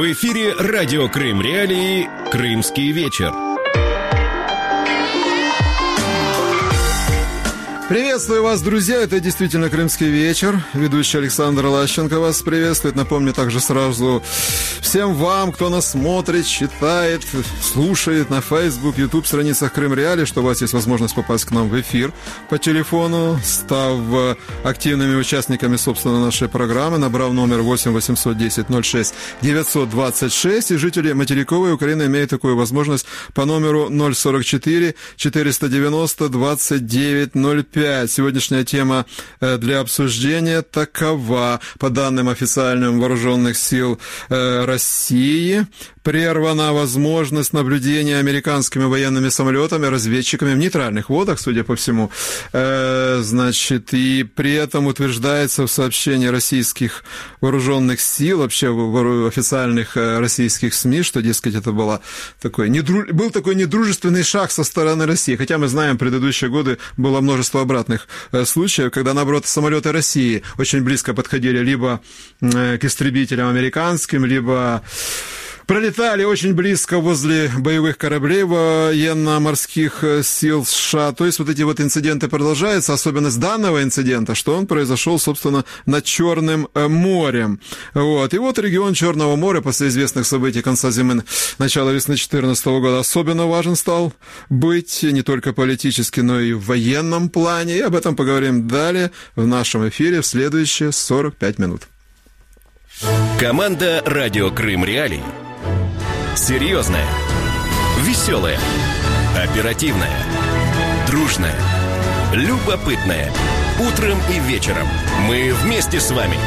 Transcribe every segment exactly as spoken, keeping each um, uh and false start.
В эфире радио Крым Реалии «Крымский вечер». Приветствую вас, друзья, это действительно «Крымский вечер». Ведущий Александр Лащенко вас приветствует. Напомню также сразу всем вам, кто нас смотрит, читает, слушает на Facebook, YouTube страницах Крым Реалии, что у вас есть возможность попасть к нам в эфир по телефону, став активными участниками, собственно, нашей программы, набрав номер восемь восемьсот десять ноль шесть девятьсот двадцать шесть, и жители материковой Украины имеют такую возможность по номеру ноль сорок четыре четыреста девяносто двадцать девять ноль пять. Сегодняшняя тема для обсуждения такова. По данным официальным вооруженных сил России, прервана возможность наблюдения американскими военными самолетами, разведчиками в нейтральных водах, судя по всему. Значит, и при этом утверждается в сообщении российских вооруженных сил, вообще в официальных российских СМИ, что, дескать, это была такой, недру... был такой недружественный шаг со стороны России. Хотя мы знаем, в предыдущие годы было множество обратных случаев, когда, наоборот, самолеты России очень близко подходили либо к истребителям американским, либо пролетали очень близко возле боевых кораблей военно-морских сил США. То есть вот эти вот инциденты продолжаются. Особенность данного инцидента, что он произошел, собственно, над Черным морем. Вот. И вот регион Черного моря после известных событий конца зимы, начала весны две тысячи четырнадцатого года особенно важен стал быть не только политически, но и в военном плане. И об этом поговорим далее в нашем эфире в следующие сорок пять минут. Команда «Радио Крым Реалии». Серьезная, веселая, оперативная, дружная, любопытная. Утром и вечером мы вместе с вами.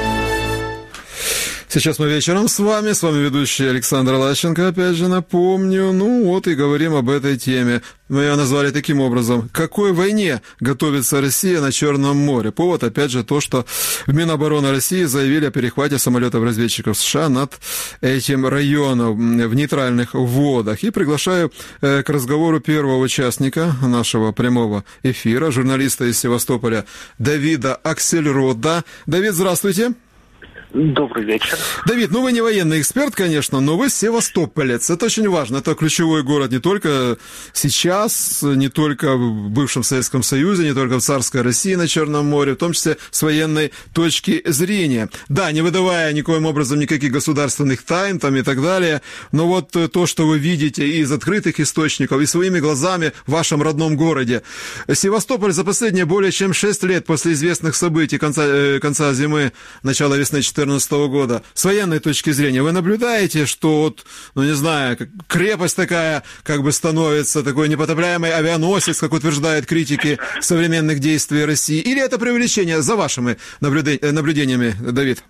Сейчас мы вечером с вами, с вами ведущий Александр Лащенко, опять же напомню, ну вот и говорим об этой теме. Мы ее назвали таким образом: к какой войне готовится Россия на Черном море? Повод, опять же, то, что в Минобороны России заявили о перехвате самолетов-разведчиков США над этим районом в нейтральных водах. И приглашаю к разговору первого участника нашего прямого эфира, журналиста из Севастополя Давида Аксельрода. Давид, здравствуйте. Добрый вечер. Давид, ну вы не военный эксперт, конечно, но вы севастополец. Это очень важно. Это ключевой город не только сейчас, не только в бывшем Советском Союзе, не только в царской России на Черном море, в том числе с военной точки зрения. Да, не выдавая никоим образом никаких государственных тайн там и так далее, но вот то, что вы видите из открытых источников, и своими глазами в вашем родном городе. Севастополь за последние более чем шесть лет после известных событий конца, конца зимы, начала весны две тысячи четырнадцатого года, с военной точки зрения, вы наблюдаете, что вот, ну не знаю, крепость такая как бы становится, такой непотопляемый авианосец, как утверждают критики современных действий России, или это преувеличение за вашими наблюдениями, Давид?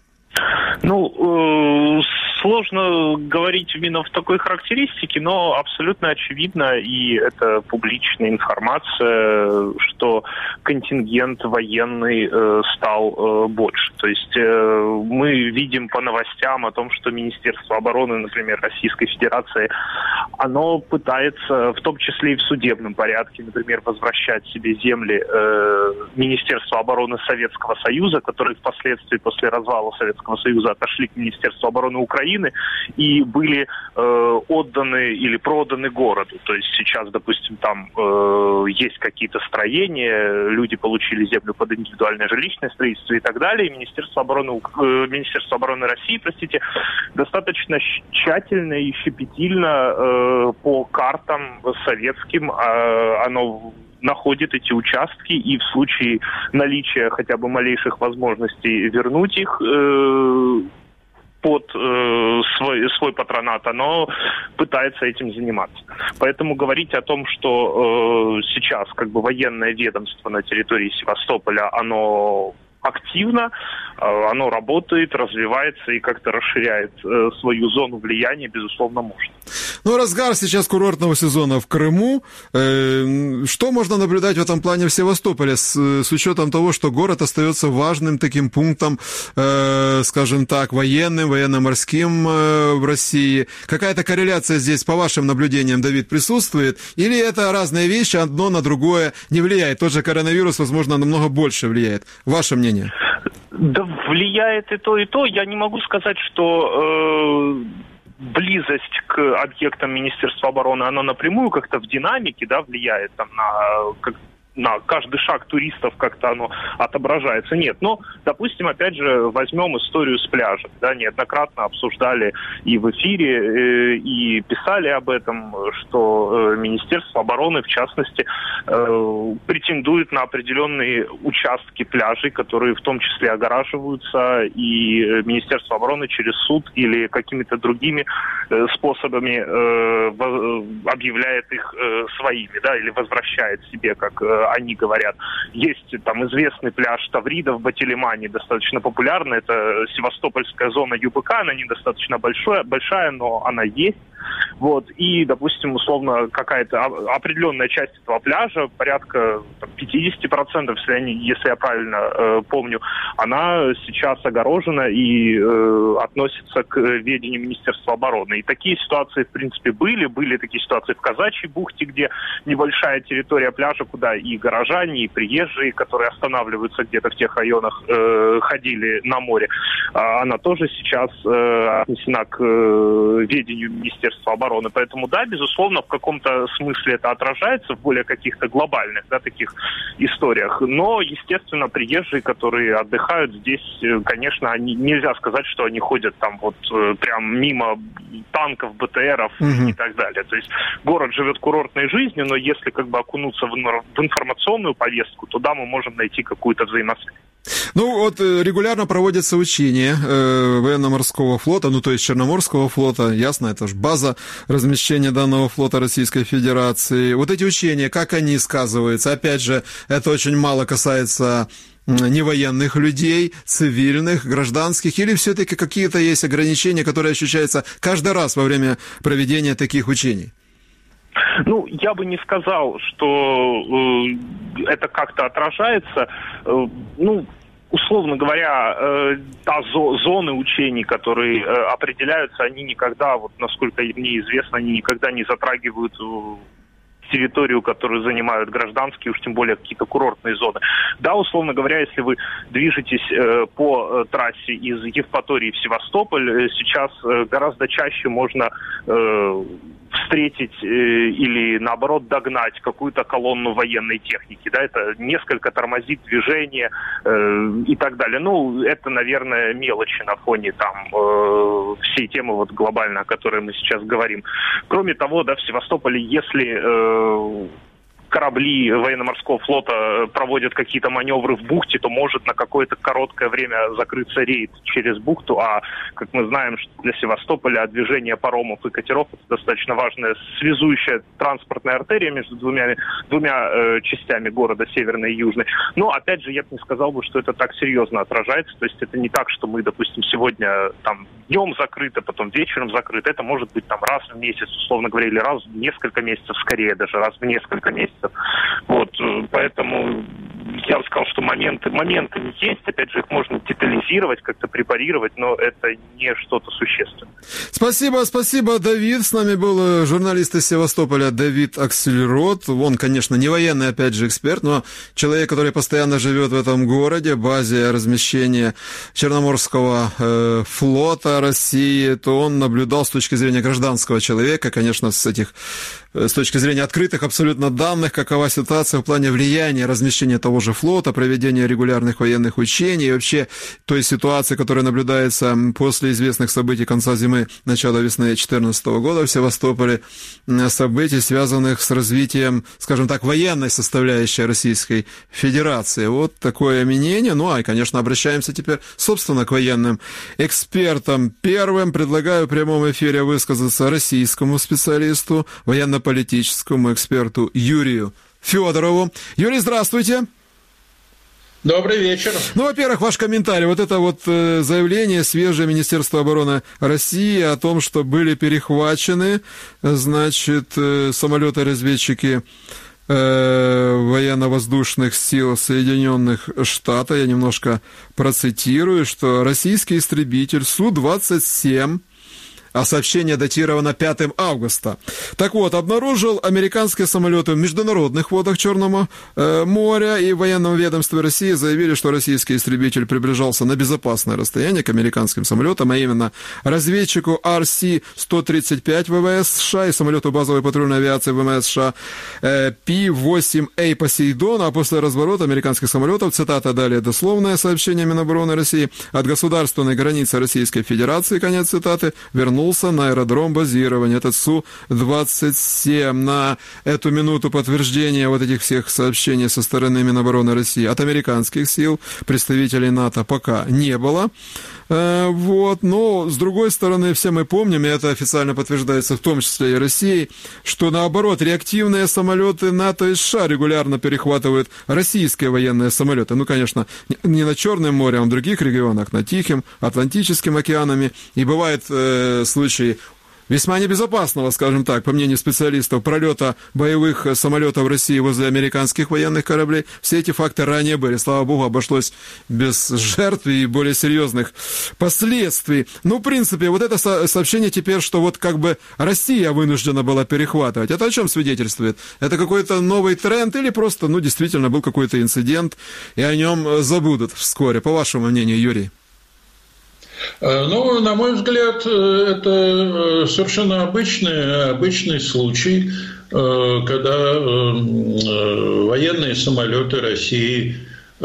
Ну, э, сложно говорить именно в такой характеристике, но абсолютно очевидно, и это публичная информация, что контингент военный э, стал э, больше. То есть э, мы видим по новостям о том, что Министерство обороны, например, Российской Федерации, оно пытается, в том числе и в судебном порядке, например, возвращать себе земли э, Министерства обороны Советского Союза, которые впоследствии после развала Советского Союза отошли к Министерству обороны Украины и были э, отданы или проданы городу. То есть сейчас, допустим, там э, есть какие-то строения, люди получили землю под индивидуальное жилищное строительство и так далее. И Министерство обороны, э, Министерство обороны России, простите, достаточно тщательно и щепетильно э, по картам советским э, оно находит эти участки, и в случае наличия хотя бы малейших возможностей вернуть их э, под э, свой, свой патронат, оно пытается этим заниматься. Поэтому говорить о том, что э, сейчас как бы военное ведомство на территории Севастополя, оно активно, оно работает, развивается и как-то расширяет э, свою зону влияния, безусловно, может. Ну, разгар сейчас курортного сезона в Крыму. Э, что можно наблюдать в этом плане в Севастополе с, с учетом того, что город остается важным таким пунктом, э, скажем так, военным, военно-морским э, в России? Какая-то корреляция здесь, по вашим наблюдениям, Давид, присутствует? Или это разные вещи, одно на другое не влияет? Тот же коронавирус, возможно, намного больше влияет. Ваше мнение? Да, влияет и то, и то. Я не могу сказать, что э, близость к объектам Министерства обороны, она напрямую как-то в динамике, да, влияет там, на... Как, на каждый шаг туристов как-то оно отображается. Нет, но, допустим, опять же, возьмем историю с пляжем. Да, неоднократно обсуждали и в эфире, э, и писали об этом, что э, Министерство обороны, в частности, э, претендует на определенные участки пляжей, которые в том числе огораживаются, и Министерство обороны через суд или какими-то другими э, способами э, в, объявляет их э, своими, да, или возвращает себе, как э, они говорят. Есть там известный пляж Таврида в Батилимане, достаточно популярный. Это севастопольская зона ЮБК, она недостаточно большая, большая, но она есть. Вот. И, допустим, условно, какая-то определенная часть этого пляжа, порядка там, пятьдесят процентов, если, они, если я правильно э, помню, она сейчас огорожена и э, относится к ведению Министерства обороны. И такие ситуации, в принципе, были. Были такие ситуации в Казачьей бухте, где небольшая территория пляжа, куда и горожане, и приезжие, которые останавливаются где-то в тех районах, э, ходили на море. Она тоже сейчас э, отнесена к э, ведению Министерства обороны. Поэтому, да, безусловно, в каком-то смысле это отражается в более каких-то глобальных, да, таких историях. Но, естественно, приезжие, которые отдыхают здесь, конечно, они, нельзя сказать, что они ходят там вот прям мимо танков, БТРов mm-hmm. и так далее. То есть город живет курортной жизнью, но если как бы окунуться в информационную повестку, то да, мы можем найти какую-то взаимосвязь. Ну, вот регулярно проводятся учения э, военно-морского флота, ну, то есть Черноморского флота, ясно, это же база размещения данного флота Российской Федерации. Вот эти учения, как они сказываются? Опять же, это очень мало касается невоенных людей, цивильных, гражданских, или все-таки какие-то есть ограничения, которые ощущаются каждый раз во время проведения таких учений? Ну, я бы не сказал, что э, это как-то отражается. Э, ну, условно говоря, э, та зо- зоны учений, которые э, определяются, они никогда, вот насколько мне известно, они никогда не затрагивают э, территорию, которую занимают гражданские, уж тем более какие-то курортные зоны. Да, условно говоря, если вы движетесь э, по э, трассе из Евпатории в Севастополь, э, сейчас э, гораздо чаще можно э, встретить э, или, наоборот, догнать какую-то колонну военной техники. Да, это несколько тормозит движение э, и так далее. Ну, это, наверное, мелочи на фоне там э, всей темы вот глобально, о которой мы сейчас говорим. Кроме того, да, в Севастополе, если э, корабли военно-морского флота проводят какие-то маневры в бухте, то может на какое-то короткое время закрыться рейд через бухту, а, как мы знаем, что для Севастополя движение паромов и катеров — это достаточно важная связующая транспортная артерия между двумя, двумя э, частями города, северной и южной. Но, опять же, я бы не сказал бы, что это так серьезно отражается, то есть это не так, что мы, допустим, сегодня там днем закрыты, потом вечером закрыты, это может быть там раз в месяц, условно говоря, или раз в несколько месяцев, скорее даже раз в несколько месяцев. Вот, поэтому я бы сказал, что моменты, моменты есть, опять же, их можно детализировать, как-то препарировать, но это не что-то существенное. Спасибо, спасибо, Давид. С нами был журналист из Севастополя Давид Аксельрод. Он, конечно, не военный, опять же, эксперт, но человек, который постоянно живет в этом городе, базе размещения Черноморского э, флота России, то он наблюдал с точки зрения гражданского человека, конечно, с этих с точки зрения открытых абсолютно данных, какова ситуация в плане влияния размещения того же флота, проведения регулярных военных учений и вообще той ситуации, которая наблюдается после известных событий конца зимы, начала весны две тысячи четырнадцатого года в Севастополе, событий, связанных с развитием, скажем так, военной составляющей Российской Федерации. Вот такое мнение. Ну, а, и, конечно, обращаемся теперь, собственно, к военным экспертам. Первым предлагаю в прямом эфире высказаться российскому специалисту, военно политическому эксперту Юрию Федорову. Юрий, здравствуйте. Добрый вечер. Ну, во-первых, ваш комментарий. Вот это вот э, заявление свежее Министерства обороны России о том, что были перехвачены, значит, э, самолеты-разведчики э, военно-воздушных сил Соединенных Штатов. Я немножко процитирую, что российский истребитель Су двадцать семь а сообщение датировано пятого августа. Так вот, обнаружил американские самолеты в международных водах Черного э, моря, и в военном ведомстве России заявили, что российский истребитель приближался на безопасное расстояние к американским самолетам, а именно разведчику ар си сто тридцать пять ВВС США и самолету базовой патрульной авиации ВМС США э, пи восемь эй Посейдон, а после разворота американских самолетов, цитата далее, дословное сообщение Минобороны России, от государственной границы Российской Федерации, конец цитаты, вернулся на аэродром базирования. Это Су двадцать семь. На эту минуту подтверждения вот этих всех сообщений со стороны Минобороны России от американских сил, представителей НАТО, пока не было. Вот. Но, с другой стороны, все мы помним, и это официально подтверждается в том числе и Россией, что, наоборот, реактивные самолеты НАТО и США регулярно перехватывают российские военные самолеты. Ну, конечно, не на Черном море, а в других регионах, на Тихом, Атлантическим океанами. И бывают э, случаи весьма небезопасного, скажем так, по мнению специалистов, пролета боевых самолетов России возле американских военных кораблей. Все эти факты ранее были. Слава богу, обошлось без жертв и более серьезных последствий. Ну, в принципе, вот это сообщение теперь, что вот как бы Россия вынуждена была перехватывать. Это о чем свидетельствует? Это какой-то новый тренд или просто, ну, действительно был какой-то инцидент, и о нем забудут вскоре? По вашему мнению, Юрий? Ну, на мой взгляд, это совершенно обычный, обычный случай, когда военные самолеты России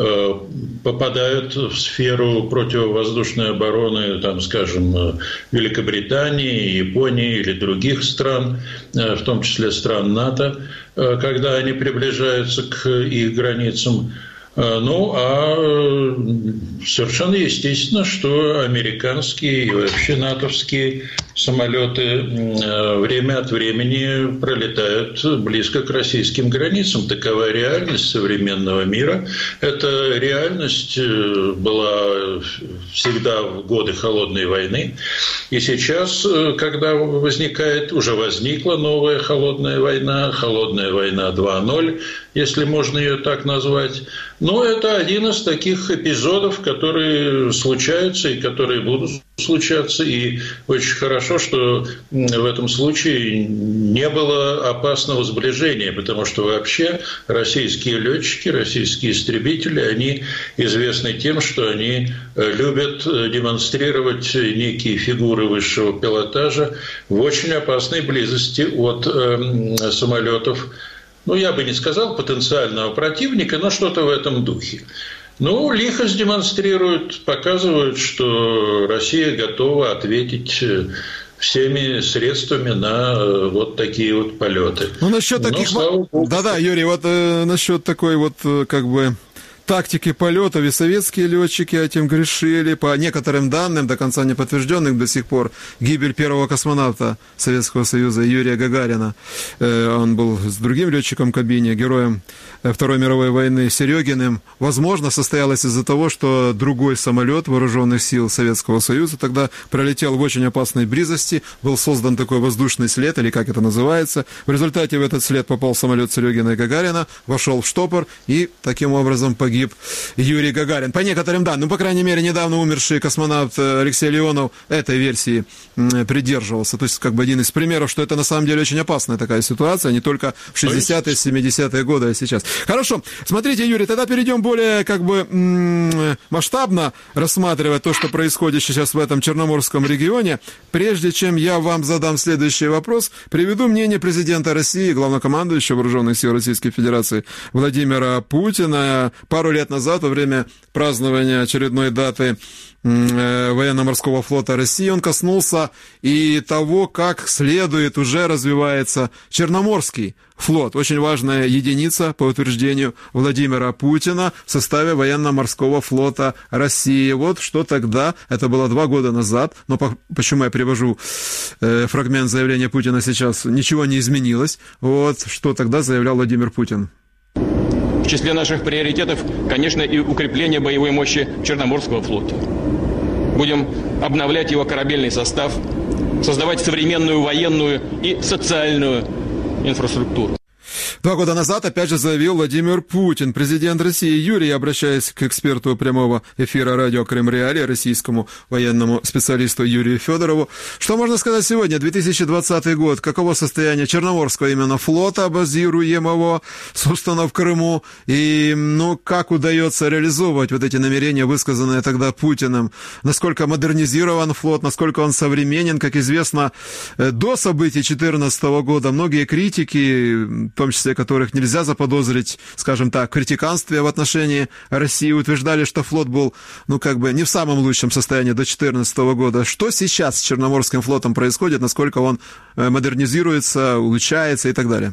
попадают в сферу противовоздушной обороны, там, скажем, Великобритании, Японии или других стран, в том числе стран НАТО, когда они приближаются к их границам. Ну, а совершенно естественно, что американские и вообще натовские самолеты время от времени пролетают близко к российским границам. Такова реальность современного мира. Эта реальность была всегда в годы Холодной войны. И сейчас, когда возникает, уже возникла новая Холодная война, Холодная война два ноль, если можно ее так назвать. Но это один из таких эпизодов, которые случаются и которые будут случаться. И очень хорошо, что в этом случае не было опасного сближения, потому что вообще российские летчики, российские истребители, они известны тем, что они любят демонстрировать некие фигуры высшего пилотажа в очень опасной близости от э, самолетов. Ну, я бы не сказал потенциального противника, но что-то в этом духе. Ну, лихо демонстрируют, показывают, что Россия готова ответить всеми средствами на вот такие вот полеты. Ну, насчет таких... Да-да, Юрий, вот э, насчет такой вот, как бы... тактики полетов, и советские летчики этим грешили. По некоторым данным, до конца не подтвержденным до сих пор, гибель первого космонавта Советского Союза Юрия Гагарина. Он был с другим летчиком в кабине, героем Второй мировой войны Серегиным. Возможно, состоялось из-за того, что другой самолет вооруженных сил Советского Союза тогда пролетел в очень опасной близости. Был создан такой воздушный след, или как это называется. В результате в этот след попал самолет Серегина и Гагарина, вошел в штопор и таким образом погиб Юрий Гагарин. По некоторым данным, ну, по крайней мере, недавно умерший космонавт Алексей Леонов этой версии придерживался. То есть, как бы один из примеров, что это на самом деле очень опасная такая ситуация, не только в шестидесятые, семидесятые годы, а сейчас. Хорошо. Смотрите, Юрий, тогда перейдем более, как бы, масштабно рассматривать то, что происходит сейчас в этом Черноморском регионе. Прежде чем я вам задам следующий вопрос, приведу мнение президента России, главнокомандующего Вооруженных сил Российской Федерации Владимира Путина. Пару лет назад, во время празднования очередной даты военно-морского флота России, он коснулся и того, как следует уже развивается Черноморский флот. Очень важная единица, по утверждению Владимира Путина, в составе военно-морского флота России. Вот что тогда, это было два года назад, но по, почему я привожу э, фрагмент заявления Путина сейчас, ничего не изменилось. Вот что тогда заявлял Владимир Путин. В числе наших приоритетов, конечно, и укрепление боевой мощи Черноморского флота. Будем обновлять его корабельный состав, создавать современную военную и социальную инфраструктуру. Два года назад, опять же, заявил Владимир Путин. Президент России Юрий, обращаясь к эксперту прямого эфира радио Крым Реалии, российскому военному специалисту Юрию Федорову. Что можно сказать сегодня, две тысячи двадцатый год? Каково состояние Черноморского именно флота, базируемого, собственно, в Крыму? И, ну, как удается реализовывать вот эти намерения, высказанные тогда Путиным? Насколько модернизирован флот, насколько он современен? Как известно, до событий две тысячи четырнадцатого года многие критики, в том числе которых нельзя заподозрить, скажем так, в критиканстве в отношении России, утверждали, что флот был, ну, как бы не в самом лучшем состоянии до две тысячи четырнадцатого года. Что сейчас с Черноморским флотом происходит, насколько он модернизируется, улучшается и так далее?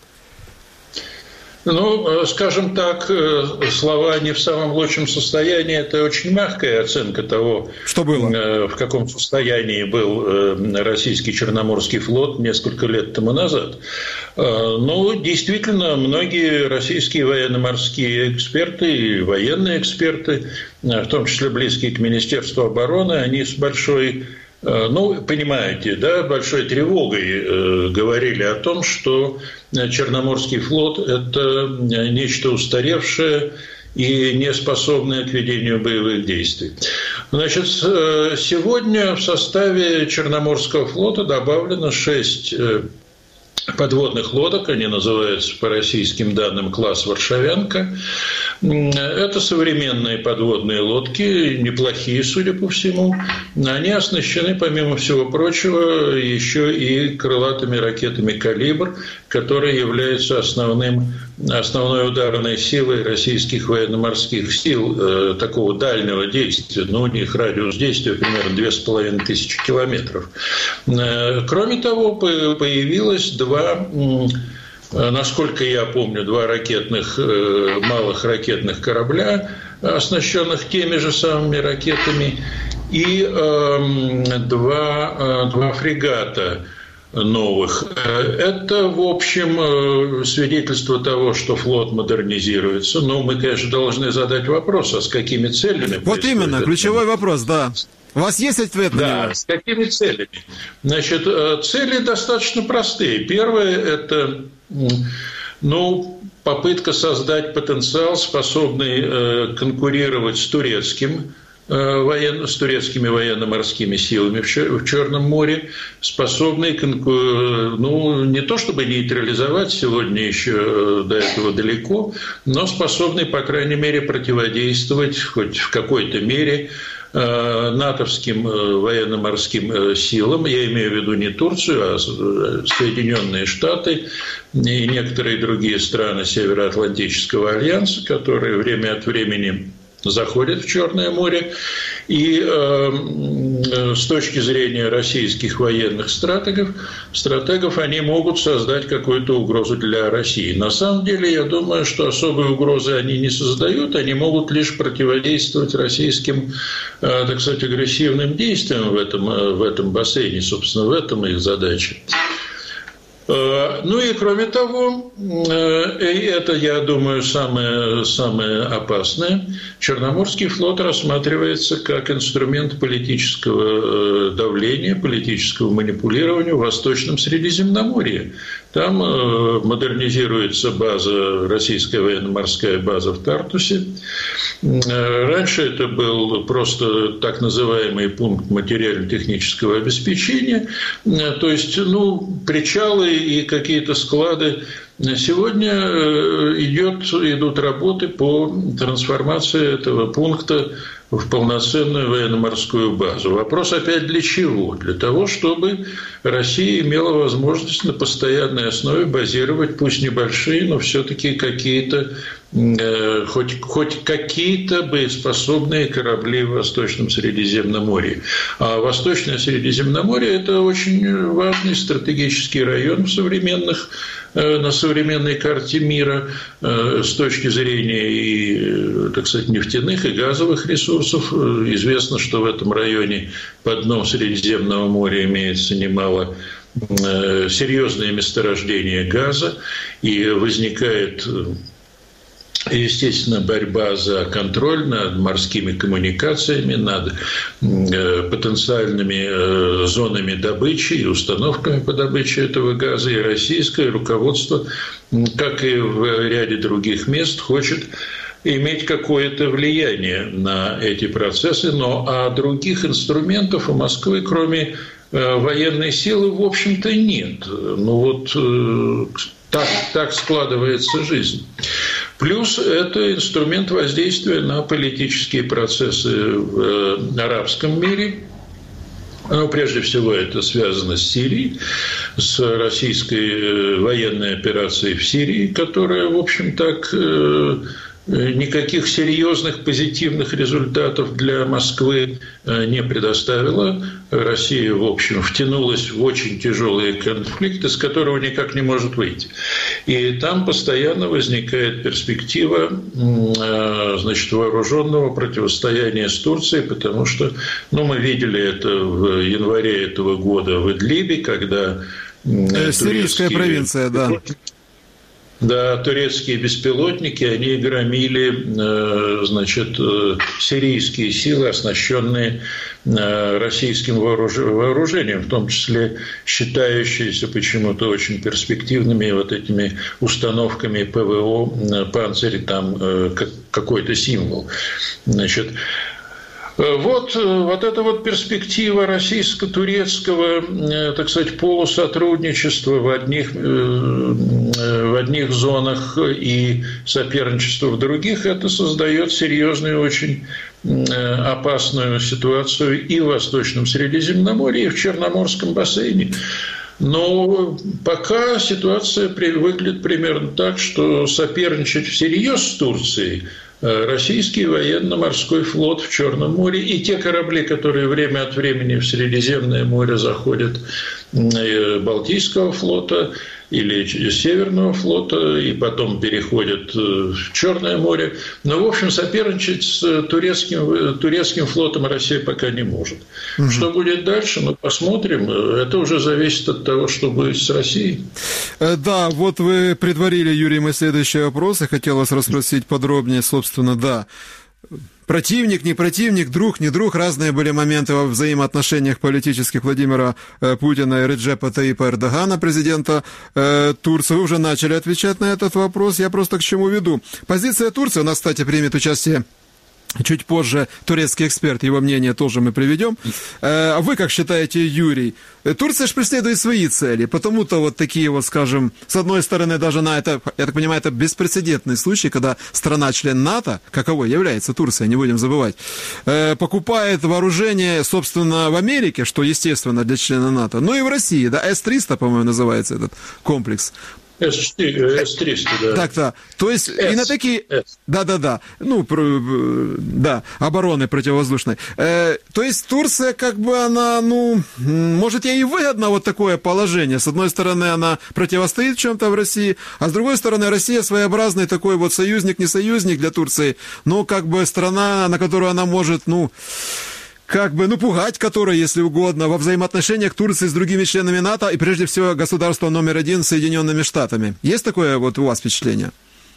Ну, скажем так, слова «не в самом лучшем состоянии» – это очень мягкая оценка того, что было? В каком состоянии был российский Черноморский флот несколько лет тому назад. Ну, действительно, многие российские военно-морские эксперты и военные эксперты, в том числе близкие к Министерству обороны, они с большой... Ну, понимаете, да, большой тревогой э, говорили о том, что Черноморский флот – это нечто устаревшее и не способное к ведению боевых действий. Значит, сегодня в составе Черноморского флота добавлено шесть подводных лодок, они называются по российским данным класс «Варшавянка». Это современные подводные лодки, неплохие, судя по всему. Они оснащены, помимо всего прочего, еще и крылатыми ракетами «Калибр», которые являются основным, основной ударной силой российских военно-морских сил э, такого дальнего действия. Но у них радиус действия примерно две с половиной тысячи километров. Э, кроме того, появилось два... Насколько я помню, два ракетных, малых ракетных корабля, оснащенных теми же самыми ракетами, и э, два, два фрегата новых. Это, в общем, свидетельство того, что флот модернизируется. Но мы, конечно, должны задать вопрос, а с какими целями? Вот именно, ключевой вопрос, да. У вас есть ответ на да, него? с какими целями? Значит, цели достаточно простые. Первое – это ну, попытка создать потенциал, способный конкурировать с турецким военно, с турецкими военно-морскими силами в Черном море, способный, ну, не то чтобы нейтрализовать, сегодня еще до этого далеко, но способный, по крайней мере, противодействовать хоть в какой-то мере натовским военно-морским силам, я имею в виду не Турцию, а Соединенные Штаты и некоторые другие страны Североатлантического альянса, которые время от времени заходят в Черное море. И э, с точки зрения российских военных стратегов, стратегов, они могут создать какую-то угрозу для России. На самом деле, я думаю, что особой угрозы они не создают, они могут лишь противодействовать российским, э, так сказать, агрессивным действиям в этом, э, в этом бассейне. Собственно, в этом их задача. Ну и кроме того, и это, я думаю, самое, самое опасное, Черноморский флот рассматривается как инструмент политического давления, политического манипулирования в Восточном Средиземноморье. Там модернизируется база, российская военно-морская база в Тартусе. Раньше это был просто так называемый пункт материально-технического обеспечения, то есть, ну, причалы и какие-то склады. Сегодня идет, идут работы по трансформации этого пункта в полноценную военно-морскую базу. Вопрос опять для чего? Для того, чтобы Россия имела возможность на постоянной основе базировать, пусть небольшие, но все-таки какие-то, э, хоть, хоть какие-то боеспособные корабли в Восточном Средиземноморье. А Восточное Средиземноморье – это очень важный стратегический район в современных на современной карте мира с точки зрения и, так сказать, нефтяных и газовых ресурсов. Известно, что в этом районе под дном Средиземного моря имеется немало серьезные месторождения газа, и возникает естественно, борьба за контроль над морскими коммуникациями, над потенциальными зонами добычи и установками по добыче этого газа. И российское руководство, как и в ряде других мест, хочет иметь какое-то влияние на эти процессы. Но а других инструментов у Москвы, кроме военной силы, в общем-то, нет. Ну вот так, так складывается жизнь. Плюс это инструмент воздействия на политические процессы в арабском мире. Ну, прежде всего, это связано с Сирией, с российской военной операцией в Сирии, которая, в общем, так никаких серьезных позитивных результатов для Москвы не предоставила. Россия, в общем, втянулась в очень тяжелые конфликты, с которого никак не может выйти. И там постоянно возникает перспектива, значит, вооруженного противостояния с Турцией, потому что, ну, мы видели это в январе этого года в Идлибе, когда сирийская провинция, да. Да, турецкие беспилотники, они громили, значит, сирийские силы, оснащенные российским вооружением, в том числе считающиеся почему-то очень перспективными вот этими установками ПВО, «Панцирь», там какой-то символ. Значит, Вот, вот эта вот перспектива российско-турецкого, так сказать, полусотрудничества в одних, в одних зонах и соперничества в других, это создает серьезную, очень опасную ситуацию и в Восточном Средиземноморье, и в Черноморском бассейне. Но пока ситуация выглядит примерно так, что соперничать всерьез с Турцией российский военно-морской флот в Черном море и те корабли, которые время от времени в Средиземное море заходят, Балтийского флота или Северного флота, и потом переходят в Черное море. Но, в общем, соперничать с турецким, турецким флотом Россия пока не может. Угу. Что будет дальше, мы посмотрим. Это уже зависит от того, что будет с Россией. Да, вот вы предварили, Юрий, мой следующий вопрос. Я хотел вас расспросить подробнее, собственно, да. Противник, не противник, друг, не друг. Разные были моменты во взаимоотношениях политических Владимира Путина и Реджепа Таипа Эрдогана, президента э, Турции. Вы уже начали отвечать на этот вопрос. Я просто к чему веду. Позиция Турции, у нас, кстати, примет участие чуть позже турецкий эксперт, его мнение тоже мы приведем. А вы как считаете, Юрий? Турция же преследует свои цели, потому-то вот такие вот, скажем, с одной стороны, даже на это, я так понимаю, это беспрецедентный случай, когда страна-член НАТО, каковой является Турция, не будем забывать, покупает вооружение, собственно, в Америке, что естественно для члена НАТО, ну и в России, да, эс триста, по-моему, называется этот комплекс. эс четыре, эс триста, да. Так, да. То есть S, и на такие... S. Да-да-да. Ну, про... да, обороны противовоздушной. Э, то есть Турция, как бы она, ну, может, ей и выгодно вот такое положение. С одной стороны, она противостоит в чем-то в России, а с другой стороны, Россия своеобразный такой вот союзник, не союзник для Турции, но как бы страна, на которую она может, ну... как бы, ну, пугать которой, если угодно, во взаимоотношениях Турции с другими членами НАТО и, прежде всего, государством номер один Соединенными Штатами. Есть такое вот у вас впечатление?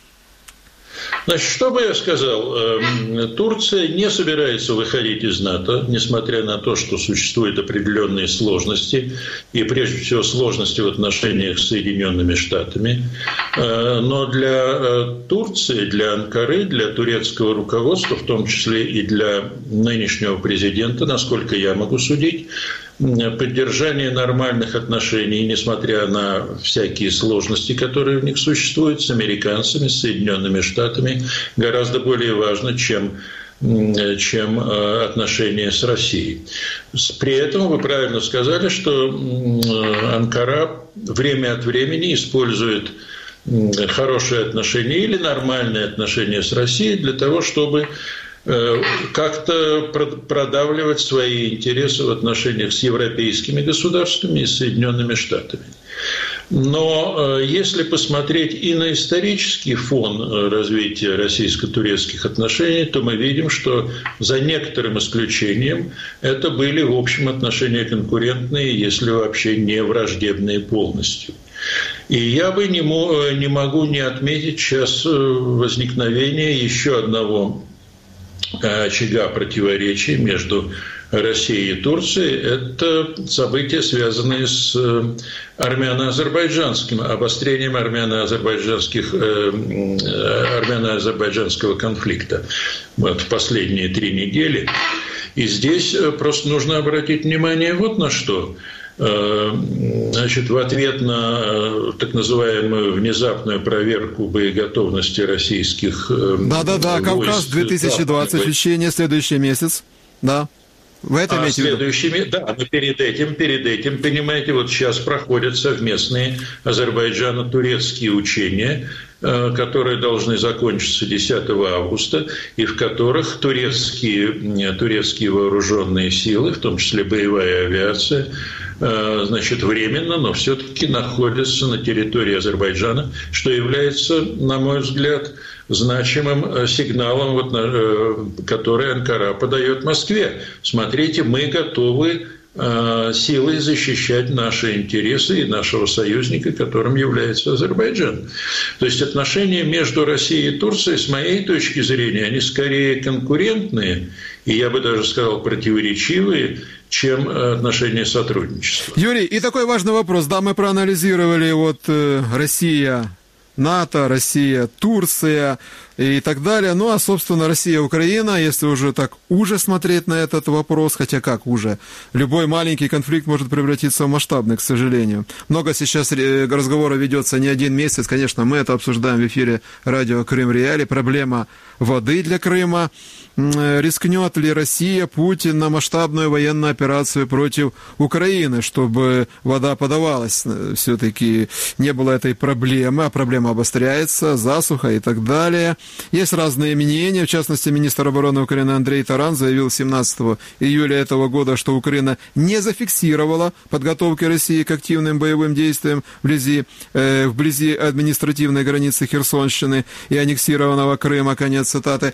Значит, что бы я сказал? Турция не собирается выходить из НАТО, несмотря на то, что существуют определенные сложности, и прежде всего сложности в отношениях с Соединенными Штатами. Но для Турции, для Анкары, для турецкого руководства, в том числе и для нынешнего президента, насколько я могу судить, поддержание нормальных отношений, несмотря на всякие сложности, которые в них существуют, с американцами, с Соединенными Штатами, гораздо более важно, чем, чем отношения с Россией. При этом вы правильно сказали, что Анкара время от времени использует хорошие отношения или нормальные отношения с Россией для того, чтобы как-то продавливать свои интересы в отношениях с европейскими государствами и с Соединенными Штатами. Но если посмотреть и на исторический фон развития российско-турецких отношений, то мы видим, что за некоторым исключением это были, в общем, отношения конкурентные, если вообще не враждебные полностью. И я бы не, мо- не могу не отметить сейчас возникновение еще одного очага противоречий между Россией и Турцией. Это события, связанные с армяно-азербайджанским, обострением армяно-азербайджанских, армяно-азербайджанского конфликта вот, в последние три недели. И здесь просто нужно обратить внимание вот на что. Значит, в ответ на так называемую внезапную проверку боеготовности российских Да-да-да, войск, Кавказ две тысячи двадцать, учение, следующий месяц, да. В этом а следующими, да, но перед этим, перед этим, понимаете, вот сейчас проходят совместные азербайджано-турецкие учения, которые должны закончиться десятого августа, и в которых турецкие, турецкие вооруженные силы, в том числе боевая авиация, значит, временно, но все-таки находятся на территории Азербайджана, что является, на мой взгляд, значимым сигналом, вот, который Анкара подает Москве. Смотрите, мы готовы силой защищать наши интересы и нашего союзника, которым является Азербайджан. То есть отношения между Россией и Турцией, с моей точки зрения, они скорее конкурентные, и я бы даже сказал противоречивые, чем отношения сотрудничества. Юрий, и такой важный вопрос. Да, мы проанализировали вот э, Россия, НАТО, Россия, Турция и так далее. Ну, а, собственно, Россия, Украина, если уже так уже смотреть на этот вопрос, хотя как уже, любой маленький конфликт может превратиться в масштабный, к сожалению. Много сейчас разговора ведется не один месяц. Конечно, мы это обсуждаем в эфире радио Крым Реалии. Проблема воды для Крыма. Рискнет ли Россия, Путин на масштабную военную операцию против Украины, чтобы вода подавалась? Все-таки не было этой проблемы, а проблема обостряется, засуха и так далее. Есть разные мнения. В частности, министр обороны Украины Андрей Таран заявил семнадцатого июля этого года, что Украина не зафиксировала подготовки России к активным боевым действиям вблизи, э, вблизи административной границы Херсонщины и аннексированного Крыма. Конец цитаты.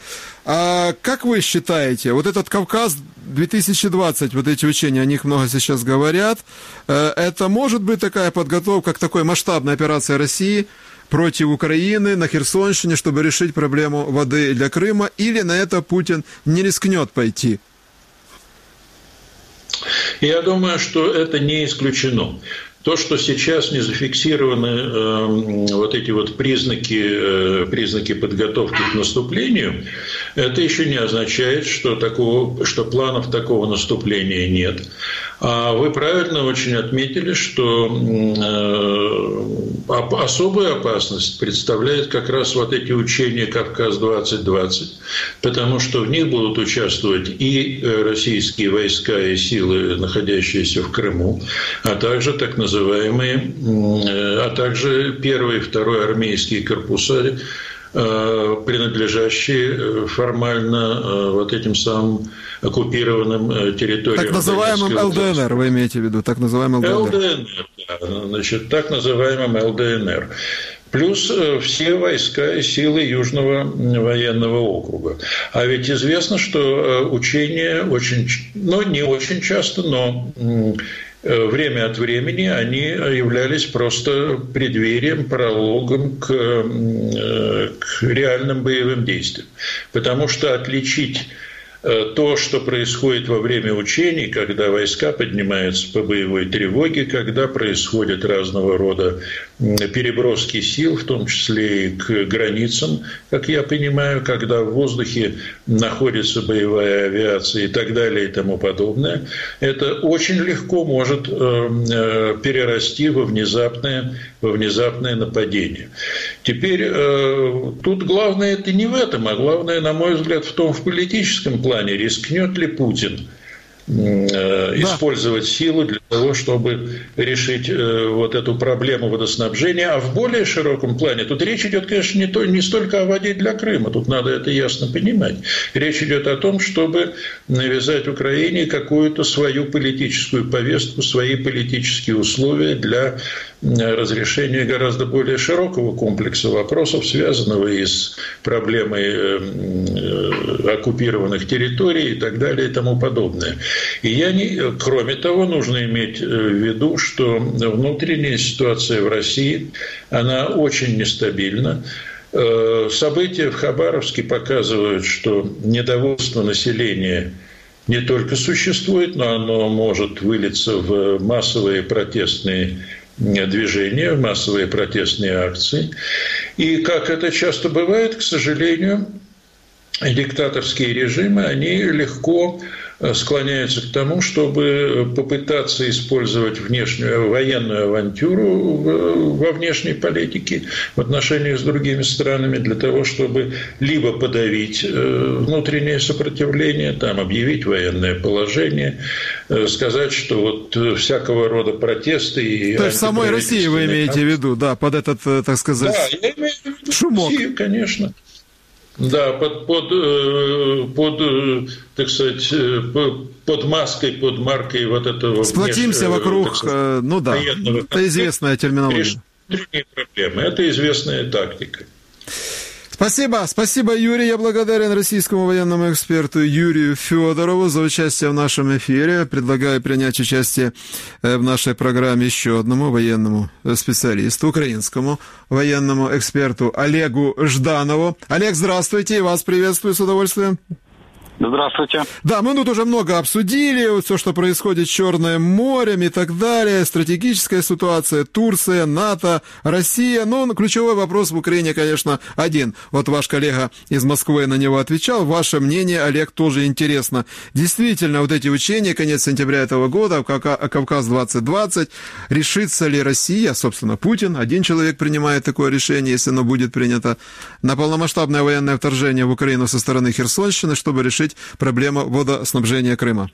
А как вы считаете, вот этот Кавказ две тысячи двадцать, вот эти учения, о них много сейчас говорят, это может быть такая подготовка к такой масштабной операции России против Украины на Херсонщине, чтобы решить проблему воды для Крыма, или на это Путин не рискнет пойти? Я думаю, что это не исключено. То, что сейчас не зафиксированы э, вот эти вот признаки, э, признаки подготовки к наступлению, это еще не означает, что, такого, что планов такого наступления нет. А вы правильно очень отметили, что э, особую опасность представляет как раз вот эти учения «Кавказ двадцать двадцать», потому что в них будут участвовать и российские войска и силы, находящиеся в Крыму, а также так называемые называемые, а также первый и второй армейские корпуса, принадлежащие формально вот этим самым оккупированным территориям. Так называемым ЛДНР, вы имеете в виду, так называемым ЛДНР. ЛДНР, да, значит, так называемым ЛДНР. Плюс все войска и силы Южного военного округа. А ведь известно, что учения очень, ну, не очень часто, но время от времени они являлись просто преддверием, прологом к, к реальным боевым действиям. Потому что отличить то, что происходит во время учений, когда войска поднимаются по боевой тревоге, когда происходят разного рода переброски сил, в том числе и к границам, как я понимаю, когда в воздухе находится боевая авиация и так далее и тому подобное, это очень легко может перерасти во внезапное, во внезапное нападение. Теперь тут главное это не в этом, а главное, на мой взгляд, в том, в политическом плане, рискнет ли Путин использовать силу для того, чтобы решить вот эту проблему водоснабжения. А в более широком плане, тут речь идет, конечно, не, то, не столько о воде для Крыма, тут надо это ясно понимать. Речь идет о том, чтобы навязать Украине какую-то свою политическую повестку, свои политические условия для разрешение гораздо более широкого комплекса вопросов, связанного и с проблемой оккупированных территорий и так далее и тому подобное. И я не... Кроме того, нужно иметь в виду, что внутренняя ситуация в России, она очень нестабильна. События в Хабаровске показывают, что недовольство населения не только существует, но оно может вылиться в массовые протестные движения, в массовые протестные акции. И, как это часто бывает, к сожалению, диктаторские режимы, они легко склоняются к тому, чтобы попытаться использовать внешнюю военную авантюру во внешней политике в отношениях с другими странами для того, чтобы либо подавить внутреннее сопротивление, там, объявить военное положение, сказать, что вот всякого рода протесты... И то есть в самой России вы имеете в виду, да, под этот, так сказать, да, я имею в виду шумок. Россию, конечно. Да, под, под, под, так сказать, под маской, под маркой вот этого... Сплотимся внеш... вокруг, сказать, ну да, это известная терминология. Внутренние проблемы, это известная тактика. Спасибо, спасибо, Юрий. Я благодарен российскому военному эксперту Юрию Федорову за участие в нашем эфире. Предлагаю принять участие в нашей программе еще одному военному специалисту, украинскому военному эксперту Олегу Жданову. Олег, здравствуйте, и вас приветствую с удовольствием. Здравствуйте. Да, мы тут уже много обсудили, вот все, что происходит с Черным морем и так далее, стратегическая ситуация, Турция, НАТО, Россия. Но ключевой вопрос в Украине, конечно, один. Вот ваш коллега из Москвы на него отвечал. Ваше мнение, Олег, тоже интересно. Действительно, вот эти учения, конец сентября этого года, Кавказ двадцать двадцать, решится ли Россия, собственно, Путин, один человек принимает такое решение, если оно будет принято, на полномасштабное военное вторжение в Украину со стороны Херсонщины, чтобы решить проблема водоснабжения Крыма?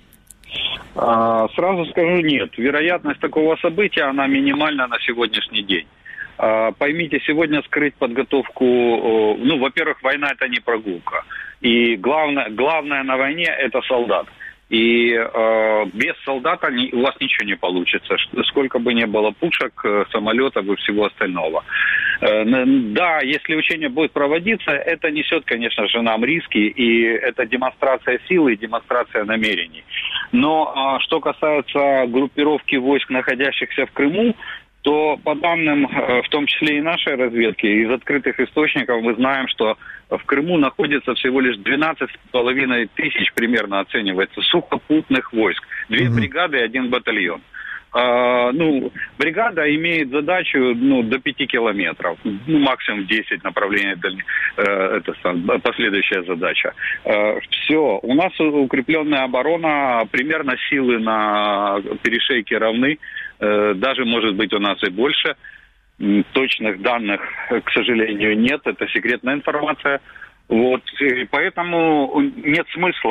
Сразу скажу нет. Вероятность такого события, она минимальна на сегодняшний день. Поймите, сегодня скрыть подготовку... Ну, во-первых, война – это не прогулка. И главное, главное на войне – это солдат. И э, без солдата не, у вас ничего не получится, сколько бы ни было пушек, самолетов и всего остального. Э, да, если учение будет проводиться, это несет, конечно же, нам риски, и это демонстрация силы и демонстрация намерений. Но э, что касается группировки войск, находящихся в Крыму, то по данным, в том числе и нашей разведки, из открытых источников мы знаем, что в Крыму находится всего лишь двенадцать с половиной тысяч, примерно оценивается, сухопутных войск. Две mm-hmm. бригады и один батальон. А, ну, бригада имеет задачу ну, до пяти километров, ну, максимум десять направлений, это последующая задача. А, все, у нас укрепленная оборона, примерно силы на перешейке равны, даже, может быть, у нас и больше. Точных данных, к сожалению, нет. Это секретная информация. Вот. И поэтому нет смысла.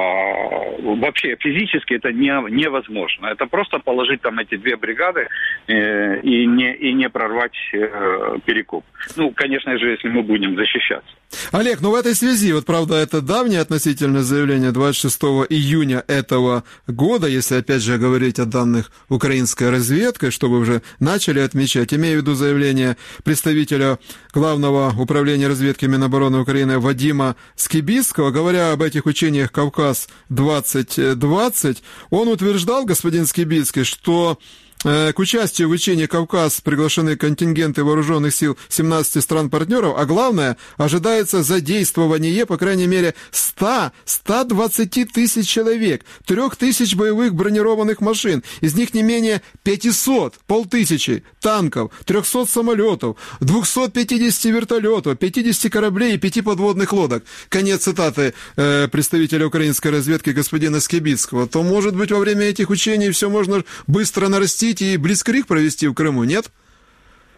Вообще физически это не, невозможно. Это просто положить там эти две бригады э, и, не, и не прорвать э, перекоп. Ну, конечно же, если мы будем защищаться. Олег, ну в этой связи, вот правда, это давнее относительно заявление двадцать шестого июня этого года, если опять же говорить о данных украинской разведкой, что вы уже начали отмечать, имею в виду заявление представителя Главного управления разведки Минобороны Украины Вадима Скибицкого, говоря об этих учениях Кавказ двадцать двадцать, он утверждал, господин Скибицкий, что к участию в учении «Кавказ» приглашены контингенты вооруженных сил семнадцати стран-партнеров, а главное, ожидается задействование, по крайней мере, ста - ста двадцати тысяч человек, трех тысяч боевых бронированных машин, из них не менее пятисот, полтысячи танков, трехсот самолетов, двухсот пятидесяти вертолетов, пятидесяти кораблей и пяти подводных лодок. Конец цитаты э, представителя украинской разведки господина Скибицкого. То, может быть, во время этих учений все можно быстро нарастить и блицкриг провести в Крыму, нет?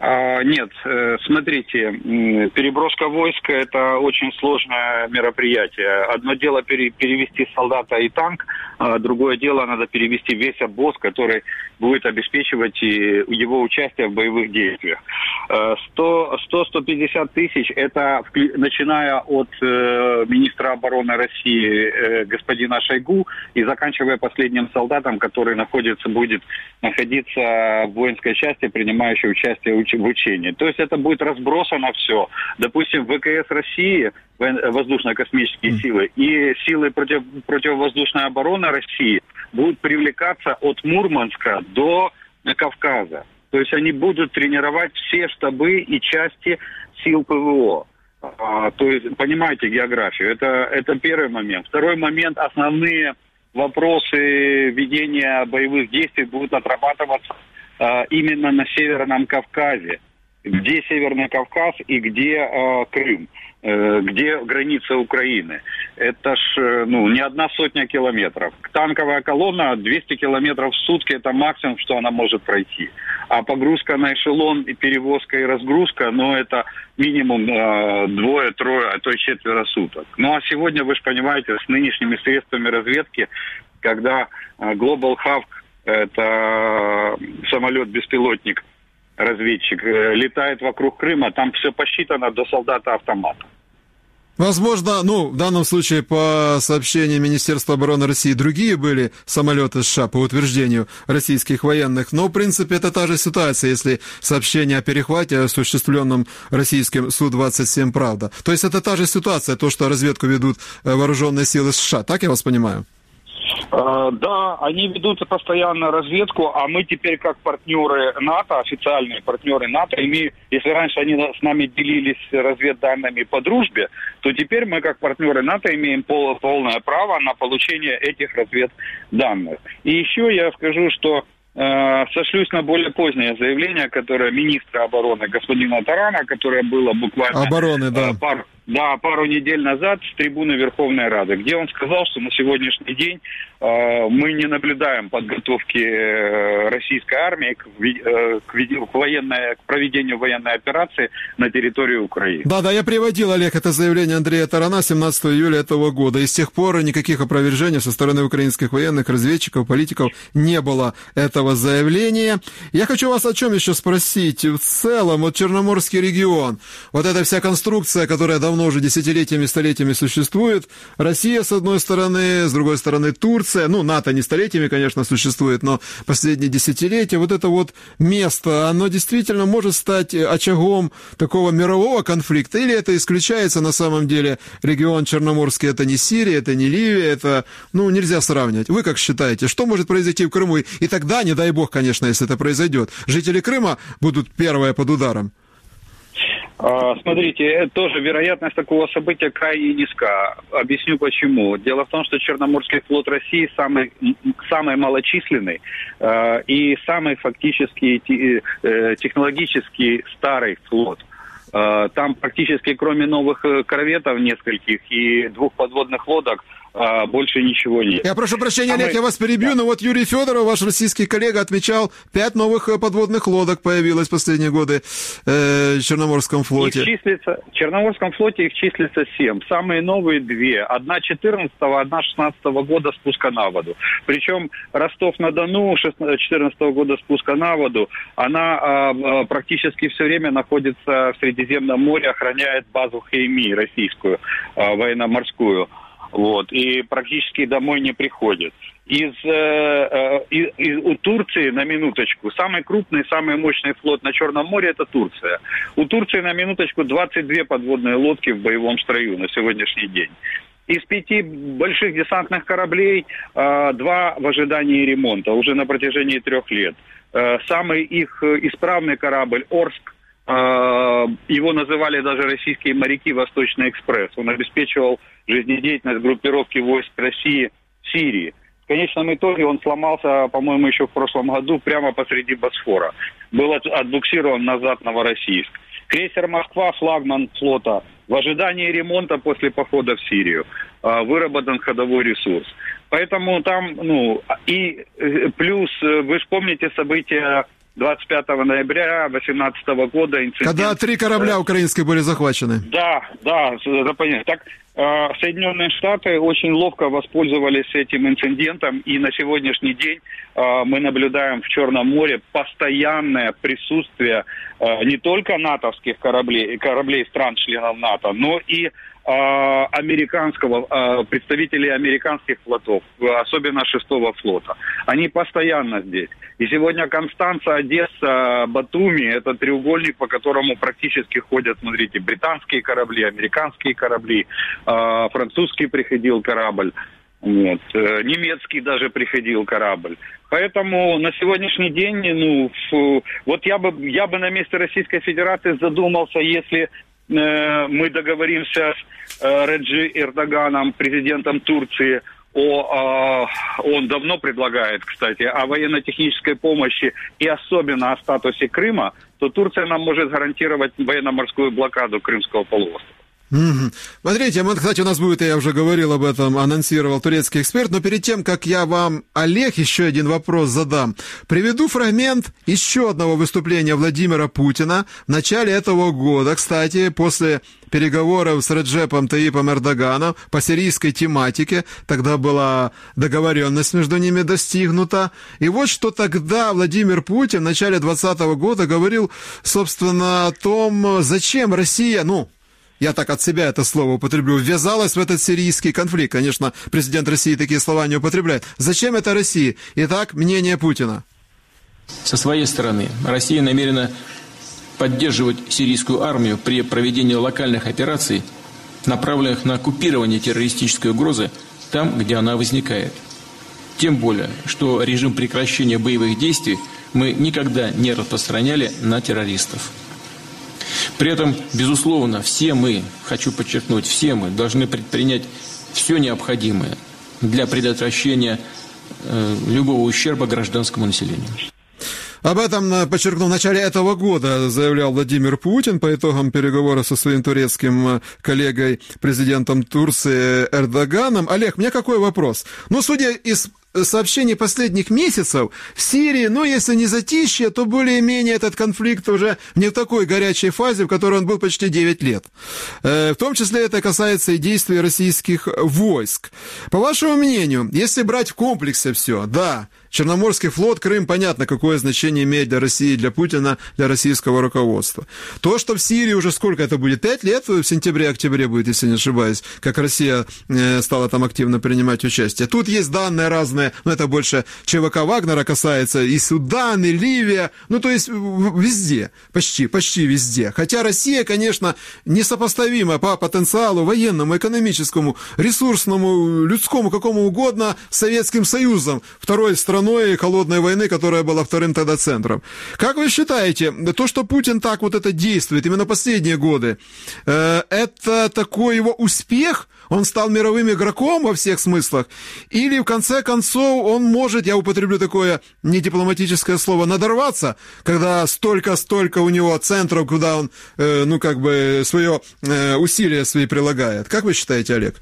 А, нет, смотрите, переброска войск – это очень сложное мероприятие. Одно дело пере, перевести солдата и танк, а другое дело надо перевести весь обоз, который будет обеспечивать его участие в боевых действиях. сто - сто пятьдесят тысяч – это начиная от э, министра обороны России э, господина Шойгу и заканчивая последним солдатом, который находится, будет находиться в воинской части, принимающей участие в учении. То есть это будет разбросано все. Допустим, ВКС России, воздушно-космические силы, и силы против, противовоздушной обороны России будут привлекаться от Мурманска до Кавказа. То есть они будут тренировать все штабы и части сил ПВО. А, то есть, понимаете географию. Это, это первый момент. Второй момент. Основные вопросы ведения боевых действий будут отрабатываться а, именно на Северном Кавказе. Где Северный Кавказ и где а, Крым. Где граница Украины. Это ж, ну, не одна сотня километров. Танковая колонна двести километров в сутки, это максимум, что она может пройти. А погрузка на эшелон, и перевозка и разгрузка, ну, это минимум э, двое-трое, а то и четверо суток. Ну, а сегодня, вы же понимаете, с нынешними средствами разведки, когда э, Global Hawk, это самолет-беспилотник, разведчик, летает вокруг Крыма, там все посчитано до солдата-автомата. Возможно, ну, в данном случае, по сообщению Министерства обороны России, другие были самолеты США, по утверждению российских военных, но, в принципе, это та же ситуация, если сообщение о перехвате, осуществленном российским Су двадцать семь «Правда». То есть это та же ситуация, то, что разведку ведут вооруженные силы США, так я вас понимаю? Да, они ведут постоянно разведку, а мы теперь как партнеры НАТО, официальные партнеры НАТО, имеем, если раньше они с нами делились разведданными по дружбе, то теперь мы как партнеры НАТО имеем пол, полное право на получение этих разведданных. И еще я скажу, что э, сошлюсь на более позднее заявление, которое министра обороны господина Тарана, которое было буквально обороны, да. э, пару, да, пару недель назад с трибуны Верховной Рады, где он сказал, что на сегодняшний день э, мы не наблюдаем подготовки э, российской армии к, э, к, к, военной, к проведению военной операции на территории Украины. Да, да, я приводил, Олег, это заявление Андрея Тарана семнадцатого июля этого года, и с тех пор никаких опровержений со стороны украинских военных, разведчиков, политиков не было этого заявления. Я хочу вас о чем еще спросить. В целом, вот Черноморский регион, вот эта вся конструкция, которая давно давно уже десятилетиями, столетиями существует. Россия, с одной стороны, с другой стороны Турция. Ну, НАТО не столетиями, конечно, существует, но последние десятилетия. Вот это вот место, оно действительно может стать очагом такого мирового конфликта? Или это исключается на самом деле? Регион Черноморский — это не Сирия, это не Ливия, это, ну, нельзя сравнивать. Вы как считаете, что может произойти в Крыму? И тогда, не дай бог, конечно, если это произойдет, жители Крыма будут первые под ударом? Смотрите, тоже вероятность такого события крайне низка. Объясню почему. Дело в том, что Черноморский флот России самый, самый малочисленный э, и самый фактически э, технологически старый флот. Э, там практически кроме новых корветов нескольких и двух подводных лодок а, больше ничего нет. Я прошу прощения, а Олег, мы... я вас перебью, да. Но вот Юрий Федоров, ваш российский коллега, отмечал, пять новых подводных лодок появилось в последние годы э, в Черноморском флоте. Их числится, в Черноморском флоте их числится семь. Самые новые две. Одна четырнадцатого, одна шестнадцатого года спуска на воду. Причем Ростов-на-Дону четырнадцатого года спуска на воду, она а, практически все время находится в Средиземном море, охраняет базу Хейми, российскую, а, военно-морскую. Вот, и практически домой не приходит. Из, э, из, из у Турции, на минуточку, самый крупный, самый мощный флот на Черном море — это Турция. У Турции, на минуточку, двадцать две подводные лодки в боевом строю на сегодняшний день. Из пяти больших десантных кораблей э, два в ожидании ремонта уже на протяжении трех лет. Э, самый их исправный корабль «Орск», его называли даже российские моряки «Восточный экспресс». Он обеспечивал жизнедеятельность группировки войск России в Сирии. В конечном итоге он сломался, по-моему, еще в прошлом году прямо посреди Босфора. Был отбуксирован назад в Новороссийск. Крейсер «Москва», флагман флота, в ожидании ремонта после похода в Сирию. Выработан ходовой ресурс. Поэтому там, ну, и плюс, вы же помните события двадцать пятого ноября две тысячи восемнадцатого года инцидент. Когда три корабля украинских были захвачены. Да, да, запомните. Так, Соединенные Штаты очень ловко воспользовались этим инцидентом, и на сегодняшний день мы наблюдаем в Черном море постоянное присутствие не только натовских кораблей, кораблей стран-членов НАТО, но и американского, представителей американских флотов, особенно шестого флота. Они постоянно здесь. И сегодня Констанца, Одесса, Батуми – это треугольник, по которому практически ходят, смотрите, британские корабли, американские корабли, французский приходил корабль, вот, немецкий даже приходил корабль. Поэтому на сегодняшний день, ну, вот я бы, я бы на месте Российской Федерации задумался, если мы договоримся с Реджи Эрдоганом, президентом Турции, о, он давно предлагает, кстати, о военно-технической помощи и особенно о статусе Крыма, то Турция нам может гарантировать военно-морскую блокаду Крымского полуострова. Mm-hmm. Смотрите, мы, кстати, у нас будет, я уже говорил об этом, анонсировал турецкий эксперт, но перед тем, как я вам, Олег, еще один вопрос задам, приведу фрагмент еще одного выступления Владимира Путина в начале этого года, кстати, после переговоров с Реджепом Таyyипом Эрдоганом по сирийской тематике, тогда была договоренность между ними достигнута, и вот что тогда Владимир Путин в начале двадцатого года говорил, собственно, о том, зачем Россия, ну, я так от себя это слово употреблю, ввязалась в этот сирийский конфликт. Конечно, президент России такие слова не употребляет. Зачем это России? Итак, мнение Путина. Со своей стороны, Россия намерена поддерживать сирийскую армию при проведении локальных операций, направленных на купирование террористической угрозы там, где она возникает. Тем более, что режим прекращения боевых действий мы никогда не распространяли на террористов. При этом, безусловно, все мы, хочу подчеркнуть, все мы должны предпринять все необходимое для предотвращения э, любого ущерба гражданскому населению. Об этом, подчеркну, в начале этого года заявлял Владимир Путин по итогам переговоров со своим турецким коллегой, президентом Турции Эрдоганом. Олег, у меня какой вопрос? Ну, судя из сообщений последних месяцев, в Сирии, ну, если не затишье, то более-менее этот конфликт уже не в такой горячей фазе, в которой он был почти девять лет. В том числе это касается и действий российских войск. По вашему мнению, если брать в комплексе все, да, Черноморский флот, Крым, понятно, какое значение имеет для России, для Путина, для российского руководства. То, что в Сирии уже сколько это будет, пять лет, в сентябре-октябре будет, если не ошибаюсь, как Россия стала там активно принимать участие. Тут есть данные разные, но это больше ЧВК Вагнера касается, и Судан, и Ливия, ну, то есть везде, почти, почти везде. Хотя Россия, конечно, несопоставима по потенциалу военному, экономическому, ресурсному, людскому, какому угодно, с Советским Союзом, второй страной холодной войны, которая была вторым тогда центром. Как вы считаете, то, что Путин так вот это действует, именно последние годы, э, это такой его успех? Он стал мировым игроком во всех смыслах? Или, в конце концов, он может, я употреблю такое недипломатическое слово, надорваться, когда столько-столько у него центров, куда он, э, ну, как бы, свое э, усилия свои прилагает? Как вы считаете, Олег?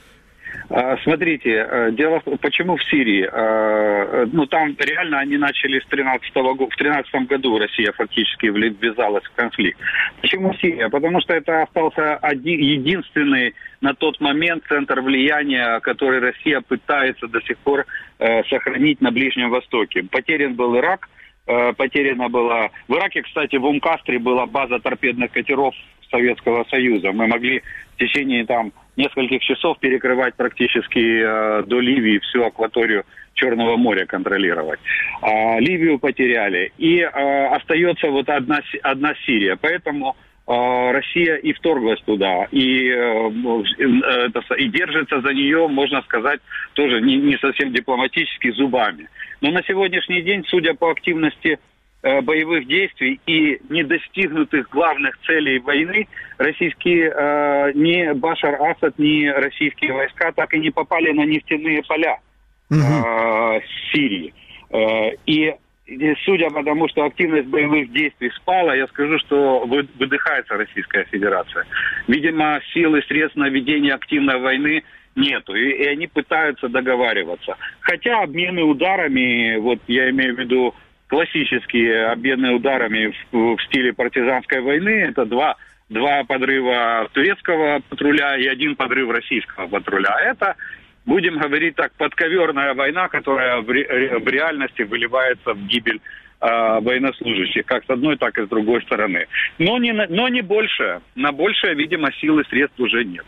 Смотрите, дело в почему в Сирии? Ну, там реально они начали с тринадцатого года, в тринадцатом году Россия фактически ввязалась в конфликт. Почему Сирия? Потому что это остался один, единственный на тот момент центр влияния, который Россия пытается до сих пор э, сохранить на Ближнем Востоке. Потерян был Ирак, э, потеряна была... В Ираке, кстати, в Ум-Кастре была база торпедных катеров Советского Союза. Мы могли в течение там нескольких часов перекрывать практически э, до Ливии всю акваторию Черного моря контролировать. А, Ливию потеряли. И э, остается вот одна, одна Сирия. Поэтому э, Россия и вторглась туда. И, э, это, и держится за нее, можно сказать, тоже не, не совсем дипломатически, зубами. Но на сегодняшний день, судя по активности боевых действий и недостигнутых главных целей войны, российские, э, ни Башар Асад, ни российские войска так и не попали на нефтяные поля э, Сирии. Э, и, и судя по тому, что активность боевых действий спала, я скажу, что вы, выдыхается Российская Федерация. Видимо, силы, средств на ведение активной войны нету, и, и они пытаются договариваться. Хотя обмены ударами, вот я имею в виду классические обмены ударами в, в стиле партизанской войны. Это два, два подрыва турецкого патруля и один подрыв российского патруля. Это, будем говорить так, подковерная война, которая в, ре, в реальности выливается в гибель э, военнослужащих, как с одной, так и с другой стороны. Но не, но не больше. На большее, видимо, сил и средств уже нет.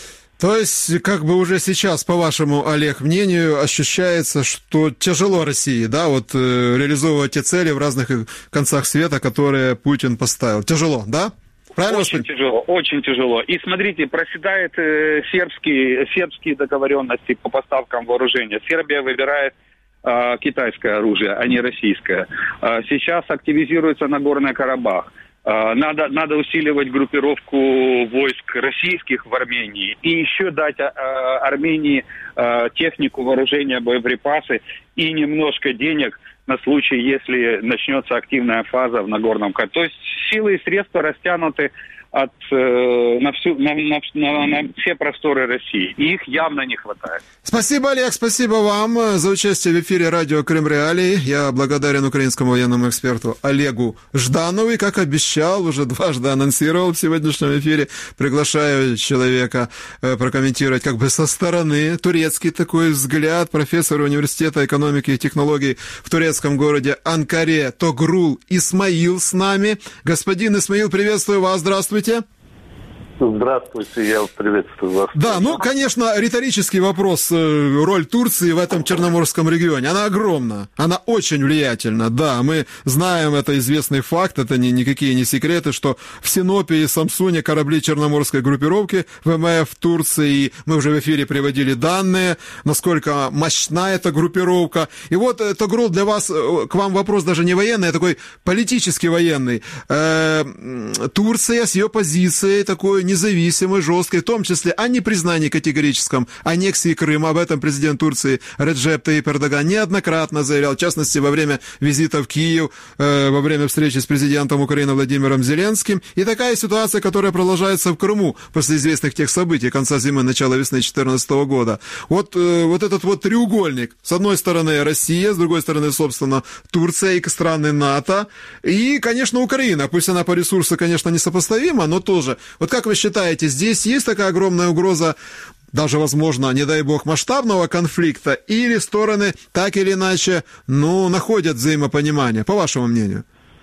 То есть, как бы уже сейчас, по вашему, Олег, мнению, ощущается, что тяжело России, да, вот э, реализовывать те цели в разных концах света, которые Путин поставил. Тяжело, да? Правильно? Очень тяжело, очень тяжело. И смотрите, проседают э, сербские, сербские договоренности по поставкам вооружения. Сербия выбирает э, китайское оружие, а не российское. Э, сейчас активизируется Нагорный Карабах. Надо, надо усиливать группировку войск российских в Армении и еще дать э, Армении э, технику, вооружение, боеприпасы и немножко денег на случай, если начнется активная фаза в Нагорном Карабахе. То есть силы и средства растянуты от, э, на, всю, на, на, на, на все просторы России. И их явно не хватает. Спасибо, Олег, спасибо вам за участие в эфире радио Крым Реалии. Я благодарен украинскому военному эксперту Олегу Жданову. И, как обещал, уже дважды анонсировал в сегодняшнем эфире, приглашаю человека э, прокомментировать как бы со стороны турецкий такой взгляд. Профессор университета экономики и технологий в турецком городе Анкаре Тогрул Исмаил с нами. Господин Исмаил, приветствую вас, здравствуйте. Здравствуйте, я приветствую вас. Да, ну, конечно, риторический вопрос. Роль Турции в этом Черноморском регионе, она огромна, она очень влиятельна. Да, мы знаем, это известный факт, это не, никакие не секреты, что в Синопе и Самсуне корабли Черноморской группировки ВМФ Турции, и мы уже в эфире приводили данные, насколько мощна эта группировка. И вот, Тогрул, для вас, к вам вопрос даже не военный, а такой политически военный. Э, Турция с ее позицией такой независимой, жесткой, в том числе о непризнании категорическом аннексии Крыма. Об этом президент Турции Реджеп Тайип Эрдоган неоднократно заявлял, в частности, во время визита в Киев, э, во время встречи с президентом Украины Владимиром Зеленским. И такая ситуация, которая продолжается в Крыму после известных тех событий конца зимы, начала весны две тысячи четырнадцатого года. Вот, э, вот этот вот треугольник. С одной стороны Россия, с другой стороны, собственно, Турция и страны НАТО. И, конечно, Украина. Пусть она по ресурсу, конечно, несопоставима, но тоже. Вот как вы считаете, здесь есть такая огромная угроза, даже, возможно, не дай бог, масштабного конфликта, или стороны так или иначе, ну, находят взаимопонимание, по вашему мнению?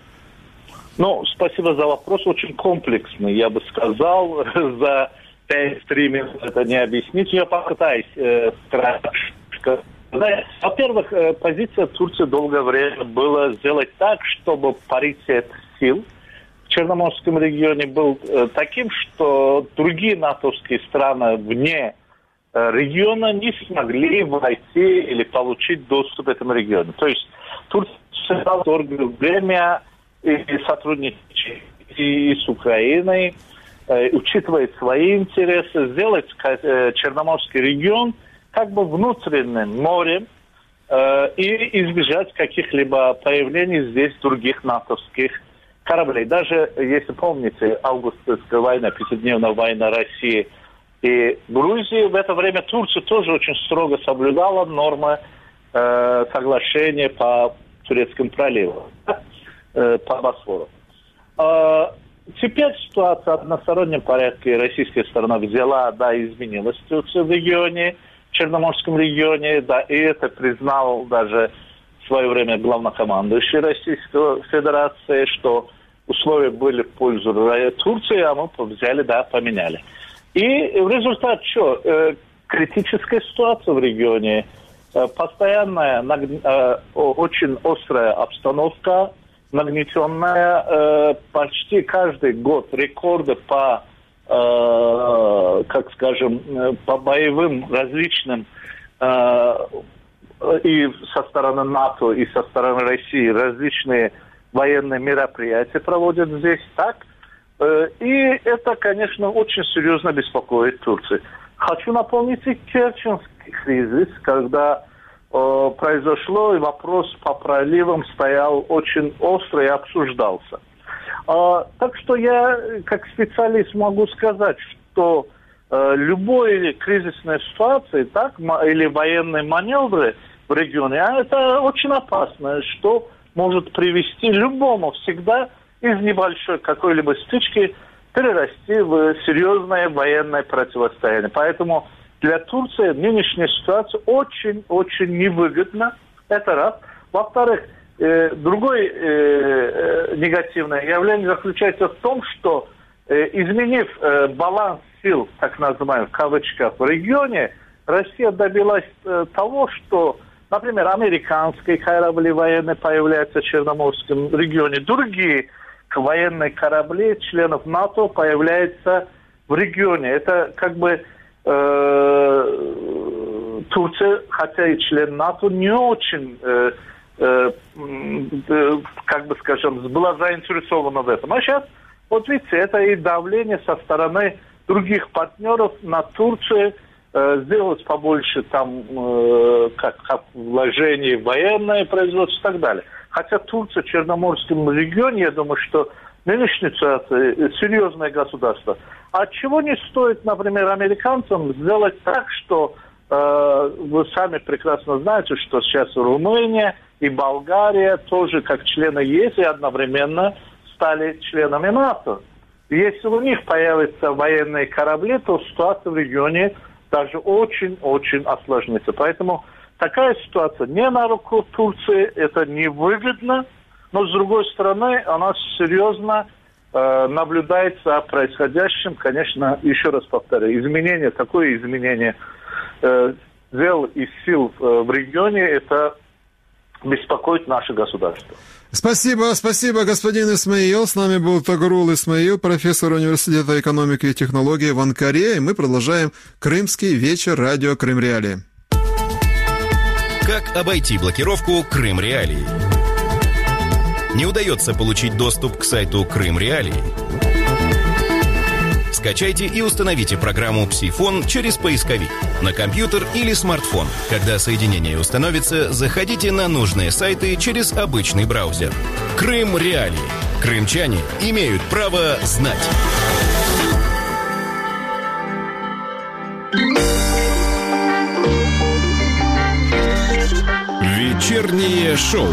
Ну, спасибо за вопрос, очень комплексный, я бы сказал, за пять-три минут это не объяснить, я попытаюсь э, кратко. Во-первых, э, позиция Турции долгое время была сделать так, чтобы паритет сил в Черноморском регионе был э, таким, что другие натовские страны вне э, региона не смогли войти или получить доступ к этому региону. То есть Турция долгое время и сотрудничает и с Украиной, э, учитывает свои интересы, сделать э, Черноморский регион как бы внутренним морем э, и избежать каких-либо появлений здесь других натовских кораблей. Даже, если помните, августовская война, пятидневная война России и Грузии, в это время Турция тоже очень строго соблюдала нормы э, соглашения по Турецкому проливу, э, по Босфору. Э, теперь ситуация в одностороннем порядке. Российская сторона взяла, да, изменилась ситуация в регионе, в Черноморском регионе, да, и это признал даже в свое время главнокомандующий Российской Федерации, что условия были в пользу Турции, а мы взяли, да, поменяли. И в результате что? Э, критическая ситуация в регионе, э, постоянная, наг... э, очень острая обстановка, нагнетенная, э, почти каждый год рекорды по, э, как скажем, по боевым различным э, и со стороны НАТО, и со стороны России различные военные мероприятия проводят здесь, так. И это, конечно, очень серьезно беспокоит Турцию. Хочу напомнить и Керченский кризис, когда э, произошло, и вопрос по проливам стоял очень остро и обсуждался. Э, так что я, как специалист, могу сказать, что э, любой кризисной ситуации, так, или военные маневры в регионе, а это очень опасно, что может привести любому всегда из небольшой какой-либо стычки перерасти в серьезное военное противостояние. Поэтому для Турции нынешняя ситуация очень-очень невыгодна. Это раз. Во-вторых, э, другое э, э, негативное явление заключается в том, что э, изменив э, баланс сил, так называемых в кавычках, в регионе, Россия добилась э, того, что, например, американские корабли военные появляются в Черноморском регионе, другие военные корабли членов НАТО появляются в регионе. Это как бы э, Турция, хотя и член НАТО, не очень, э, э, э, как бы скажем, была заинтересована в этом. А сейчас, вот видите, это и давление со стороны других партнеров на Турцию, э, сделать побольше там, э, как, как вложений в военное производство и так далее. Хотя Турция в Черноморском регионе, я думаю, что нынешняя ситуация серьезное государство. А чего не стоит, например, американцам сделать так, что э, вы сами прекрасно знаете, что сейчас Румыния и Болгария тоже как члены ЕС и одновременно стали членами НАТО. Если у них появятся военные корабли, то ситуация в регионе даже очень-очень осложнится. Поэтому такая ситуация не на руку Турции, это невыгодно, но с другой стороны она серьезно э, наблюдает за происходящим. Конечно, еще раз повторяю, изменение, такое изменение э, дел и сил э, в регионе, это беспокоит наше государство. Спасибо, спасибо, господин Исмаил. С нами был Тогрул Исмаил, профессор университета экономики и технологий в Анкаре. И мы продолжаем Крымский вечер радио Крым Реалии. Как обойти блокировку Крым Реалии? Не удается получить доступ к сайту Крым Реалии? Скачайте и установите программу «Псифон» через поисковик на компьютер или смартфон. Когда соединение установится, заходите на нужные сайты через обычный браузер. Крым Реалии. Крымчане имеют право знать. Вечернее шоу.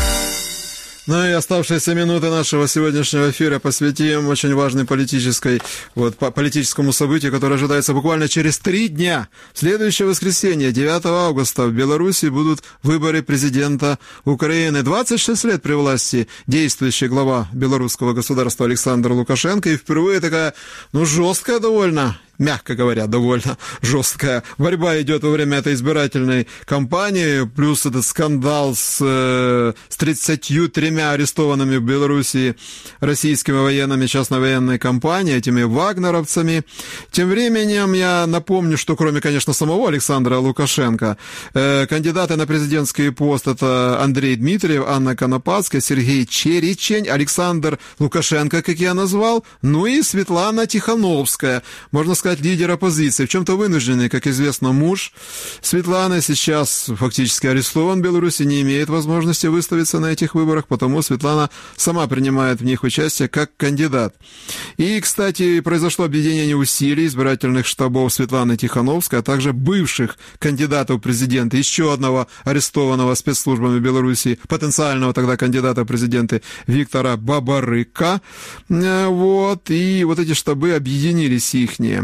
Ну и оставшиеся минуты нашего сегодняшнего эфира посвятим очень важной политической, вот, по политическому событию, которое ожидается буквально через три дня. В следующее воскресенье, девятого августа, в Беларуси будут выборы президента Украины. двадцать шесть лет при власти действующий глава белорусского государства Александр Лукашенко. И впервые такая, ну, жесткая довольно, мягко говоря, довольно жесткая борьба идет во время этой избирательной кампании, плюс этот скандал с, с тридцатью тремя арестованными в Белоруссии российскими военными частной военной компании, этими вагнеровцами. Тем временем я напомню, что кроме, конечно, самого Александра Лукашенко, э, кандидаты на президентский пост — это Андрей Дмитриев, Анна Конопадская, Сергей Черечень, Александр Лукашенко, как я назвал, ну и Светлана Тихановская, можно сказать, лидер оппозиции, в чем-то вынужденный, как известно, муж Светланы сейчас фактически арестован в Беларуси, не имеет возможности выставиться на этих выборах, потому Светлана сама принимает в них участие как кандидат. И, кстати, произошло объединение усилий избирательных штабов Светланы Тихановской, а также бывших кандидатов в президенты, еще одного арестованного спецслужбами Беларуси, потенциального тогда кандидата в президенты Виктора Бабарыка. Вот, и вот эти штабы объединились ихние.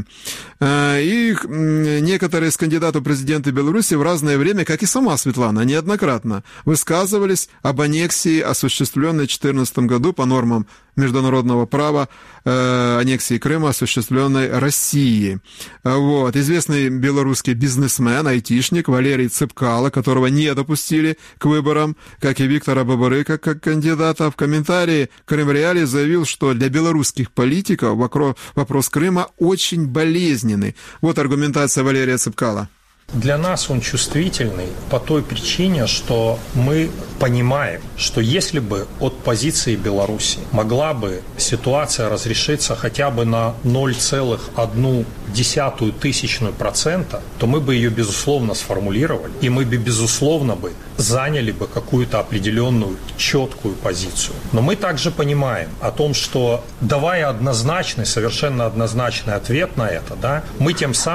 И некоторые из кандидатов в президенты Беларуси в разное время, как и сама Светлана, неоднократно высказывались об аннексии, осуществленной в две тысячи четырнадцатом году по нормам международного права, э, аннексии Крыма, осуществленной Россией. Вот. Известный белорусский бизнесмен, айтишник Валерий Цыпкало, которого не допустили к выборам, как и Виктора Бабарыка как кандидата, в комментарии Крым Реалии заявил, что для белорусских политиков вопрос Крыма очень болезненный. Вот аргументация Валерия Цыпкало. Для нас он чувствительный по той причине, что мы понимаем, что если бы от позиции Беларуси могла бы ситуация разрешиться хотя бы на ноль целых одну десятую тысячную процента, то мы бы ее, безусловно, сформулировали, и мы бы, безусловно, бы заняли бы какую-то определенную четкую позицию. Но мы также понимаем о том, что, давая однозначный, совершенно однозначный ответ на это, да, мы тем самым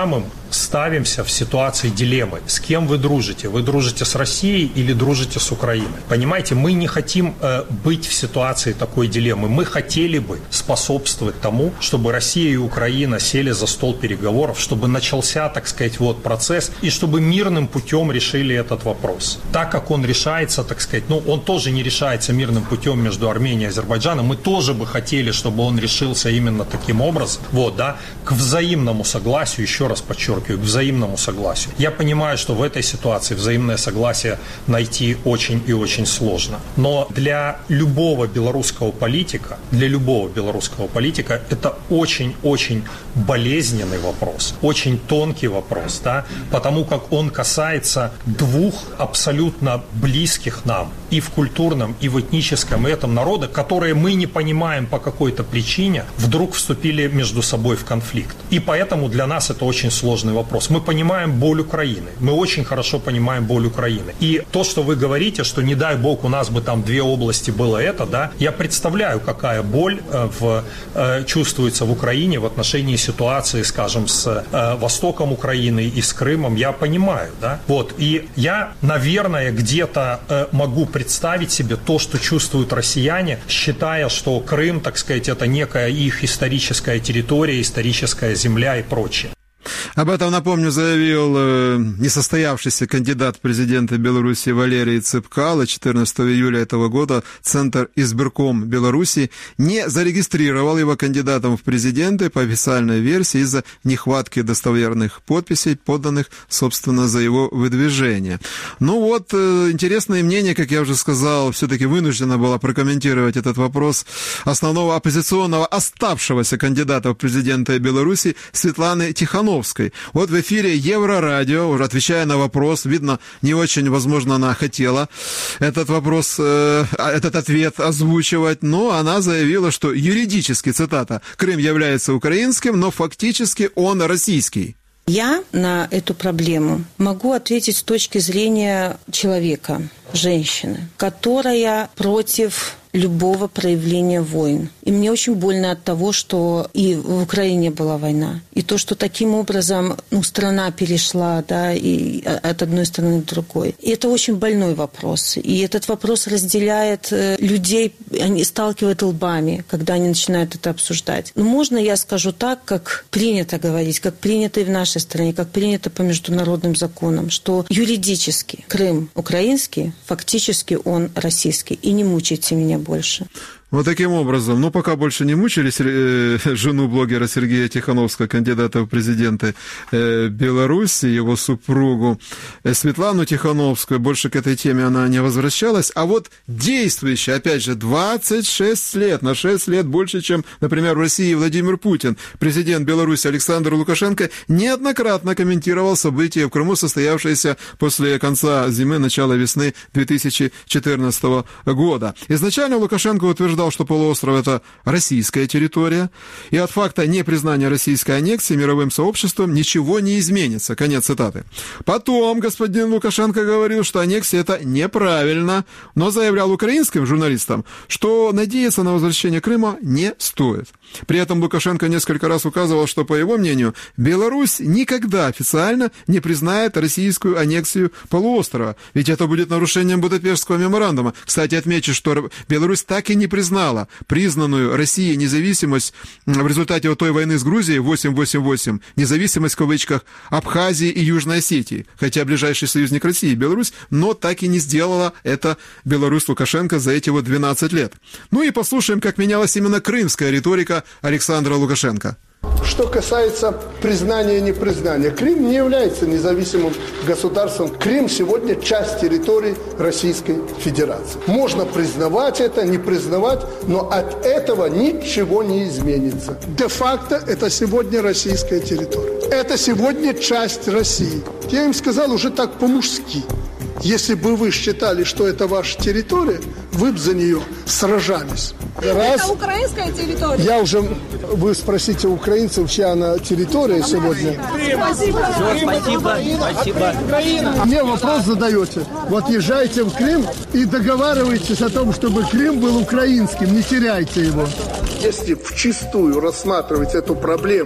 ставимся в ситуации дилеммы. С кем вы дружите? Вы дружите с Россией или дружите с Украиной? Понимаете, мы не хотим э, быть в ситуации такой дилеммы. Мы хотели бы способствовать тому, чтобы Россия и Украина сели за стол переговоров, чтобы начался, так сказать, вот процесс, и чтобы мирным путем решили этот вопрос. Так как он решается, так сказать, ну, он тоже не решается мирным путем между Арменией и Азербайджаном. Мы тоже бы хотели, чтобы он решился именно таким образом, вот, да, к взаимному согласию, еще раз подчеркиваю, к взаимному согласию. Я понимаю, что в этой ситуации взаимное согласие найти очень и очень сложно. Но для любого белорусского политика, для любого белорусского политика это очень-очень болезненный вопрос, очень тонкий вопрос, да, потому как он касается двух абсолютно близких нам и в культурном, и в этническом, и этом народа, которые мы не понимаем по какой-то причине, вдруг вступили между собой в конфликт. И поэтому для нас это очень сложный вопрос. Мы понимаем боль Украины, мы очень хорошо понимаем боль Украины. И то, что вы говорите, что не дай бог у нас бы там две области было это, да, я представляю, какая боль э, в, э, чувствуется в Украине в отношении ситуации, скажем, с э, востоком Украины и с Крымом, я понимаю, да. Вот, и я, наверное, где-то э, могу представить себе то, что чувствуют россияне, считая, что Крым, так сказать, это некая их историческая территория, историческая земля и прочее. Об этом, напомню, заявил э, несостоявшийся кандидат в президенты Беларуси Валерий Цепкало. четырнадцатого июля этого года Центр избирком Беларуси не зарегистрировал его кандидатом в президенты по официальной версии из-за нехватки достоверных подписей, поданных, собственно, за его выдвижение. Ну вот, э, интересное мнение, как я уже сказал, все-таки вынуждена была прокомментировать этот вопрос основного оппозиционного оставшегося кандидата в президенты Беларуси Светланы Тихановской. Вот в эфире Еврорадио, уже отвечая на вопрос, видно, не очень, возможно, она хотела этот вопрос, э, этот ответ озвучивать, но она заявила, что юридически, цитата, Крым является украинским, но фактически он российский. Я на эту проблему могу ответить с точки зрения человека, женщины, которая против любого проявления войн. И мне очень больно от того, что и в Украине была война. И то, что таким образом ну, страна перешла да, и от одной страны к другой. И это очень больной вопрос. И этот вопрос разделяет людей, они сталкивают лбами, когда они начинают это обсуждать. Но можно я скажу так, как принято говорить, как принято и в нашей стране, как принято по международным законам, что юридически Крым украинский, фактически он российский. И не мучайте меня больше. Вот таким образом, ну, пока больше не мучили э, жену блогера Сергея Тихановского, кандидата в президенты э, Беларуси, его супругу э, Светлану Тихановскую, больше к этой теме она не возвращалась, а вот действующий, опять же, двадцать шесть лет, на шесть лет больше, чем, например, в России Владимир Путин, президент Беларуси Александр Лукашенко неоднократно комментировал события в Крыму, состоявшиеся после конца зимы, начала весны две тысячи четырнадцатого года. Изначально Лукашенко утверждал, что полуостров – это российская территория, и от факта непризнания российской аннексии мировым сообществом ничего не изменится. Конец цитаты. Потом господин Лукашенко говорил, что аннексия – это неправильно, но заявлял украинским журналистам, что надеяться на возвращение Крыма не стоит. При этом Лукашенко несколько раз указывал, что, по его мнению, Беларусь никогда официально не признает российскую аннексию полуострова, ведь это будет нарушением Будапештского меморандума. Кстати, отмечу, что Беларусь так и не признала признанную Россией независимость в результате вот той войны с Грузией восемь восемь восемь, независимость в кавычках Абхазии и Южной Осетии, хотя ближайший союзник России Беларусь, но так и не сделала это Беларусь Лукашенко за эти вот двенадцать лет. Ну и послушаем, как менялась именно крымская риторика Александра Лукашенко. Что касается признания и непризнания, Крым не является независимым государством. Крым сегодня часть территории Российской Федерации. Можно признавать это, не признавать, но от этого ничего не изменится. Де-факто это сегодня российская территория. Это сегодня часть России. Я им сказал уже так по-мужски. Если бы вы считали, что это ваша территория, вы бы за нее сражались. Раз, это украинская территория. Я уже, вы спросите украинцев, чья она территория сегодня. Спасибо. Все, спасибо, спасибо. Мне вопрос задаете. Вот езжайте в Крым и договаривайтесь о том, чтобы Крым был украинским, не теряйте его. Если вчистую рассматривать эту проблему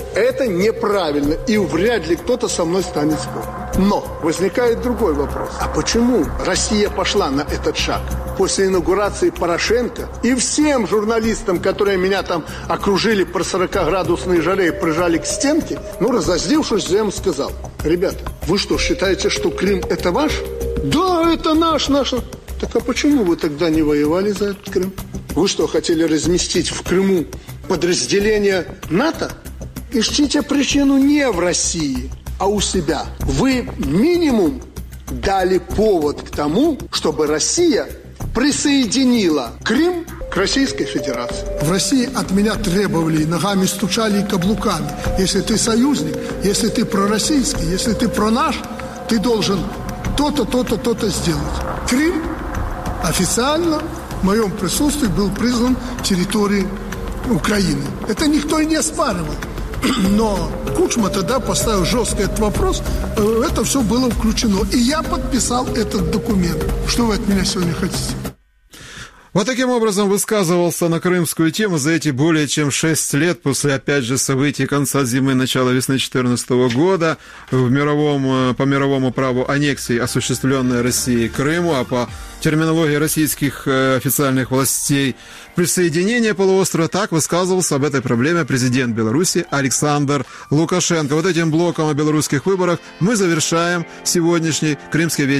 Это неправильно, и вряд ли кто-то со мной станет спорить. Но возникает другой вопрос. А почему Россия пошла на этот шаг? После инаугурации Порошенко и всем журналистам, которые меня там окружили по сорокаградусной жаре и прижали к стенке, ну, разозлившись, я им сказал: ребята, вы что, считаете, что Крым это ваш? Да, это наш, наш. Так а почему вы тогда не воевали за этот Крым? Вы что, хотели разместить в Крыму подразделение НАТО? Ищите причину не в России, а у себя. Вы минимум дали повод к тому, чтобы Россия присоединила Крым к Российской Федерации. В России от меня требовали, ногами стучали и каблуками. Если ты союзник, если ты пророссийский, если ты про наш, ты должен то-то, то-то, то-то сделать. Крым официально в моем присутствии был признан территорией Украины. Это никто и не оспаривал. Но Кучма тогда поставил жестко этот вопрос, это все было включено. И я подписал этот документ. Что вы от меня сегодня хотите? Вот таким образом высказывался на крымскую тему за эти более чем шесть лет после, опять же, событий конца зимы, начала весны две тысячи четырнадцатого года в мировом, по мировому праву аннексии, осуществленной Россией Крыму, а по терминологии российских официальных властей присоединение полуострова. Так высказывался об этой проблеме президент Беларуси Александр Лукашенко. Вот этим блоком о белорусских выборах мы завершаем сегодняшний Крымский вечер.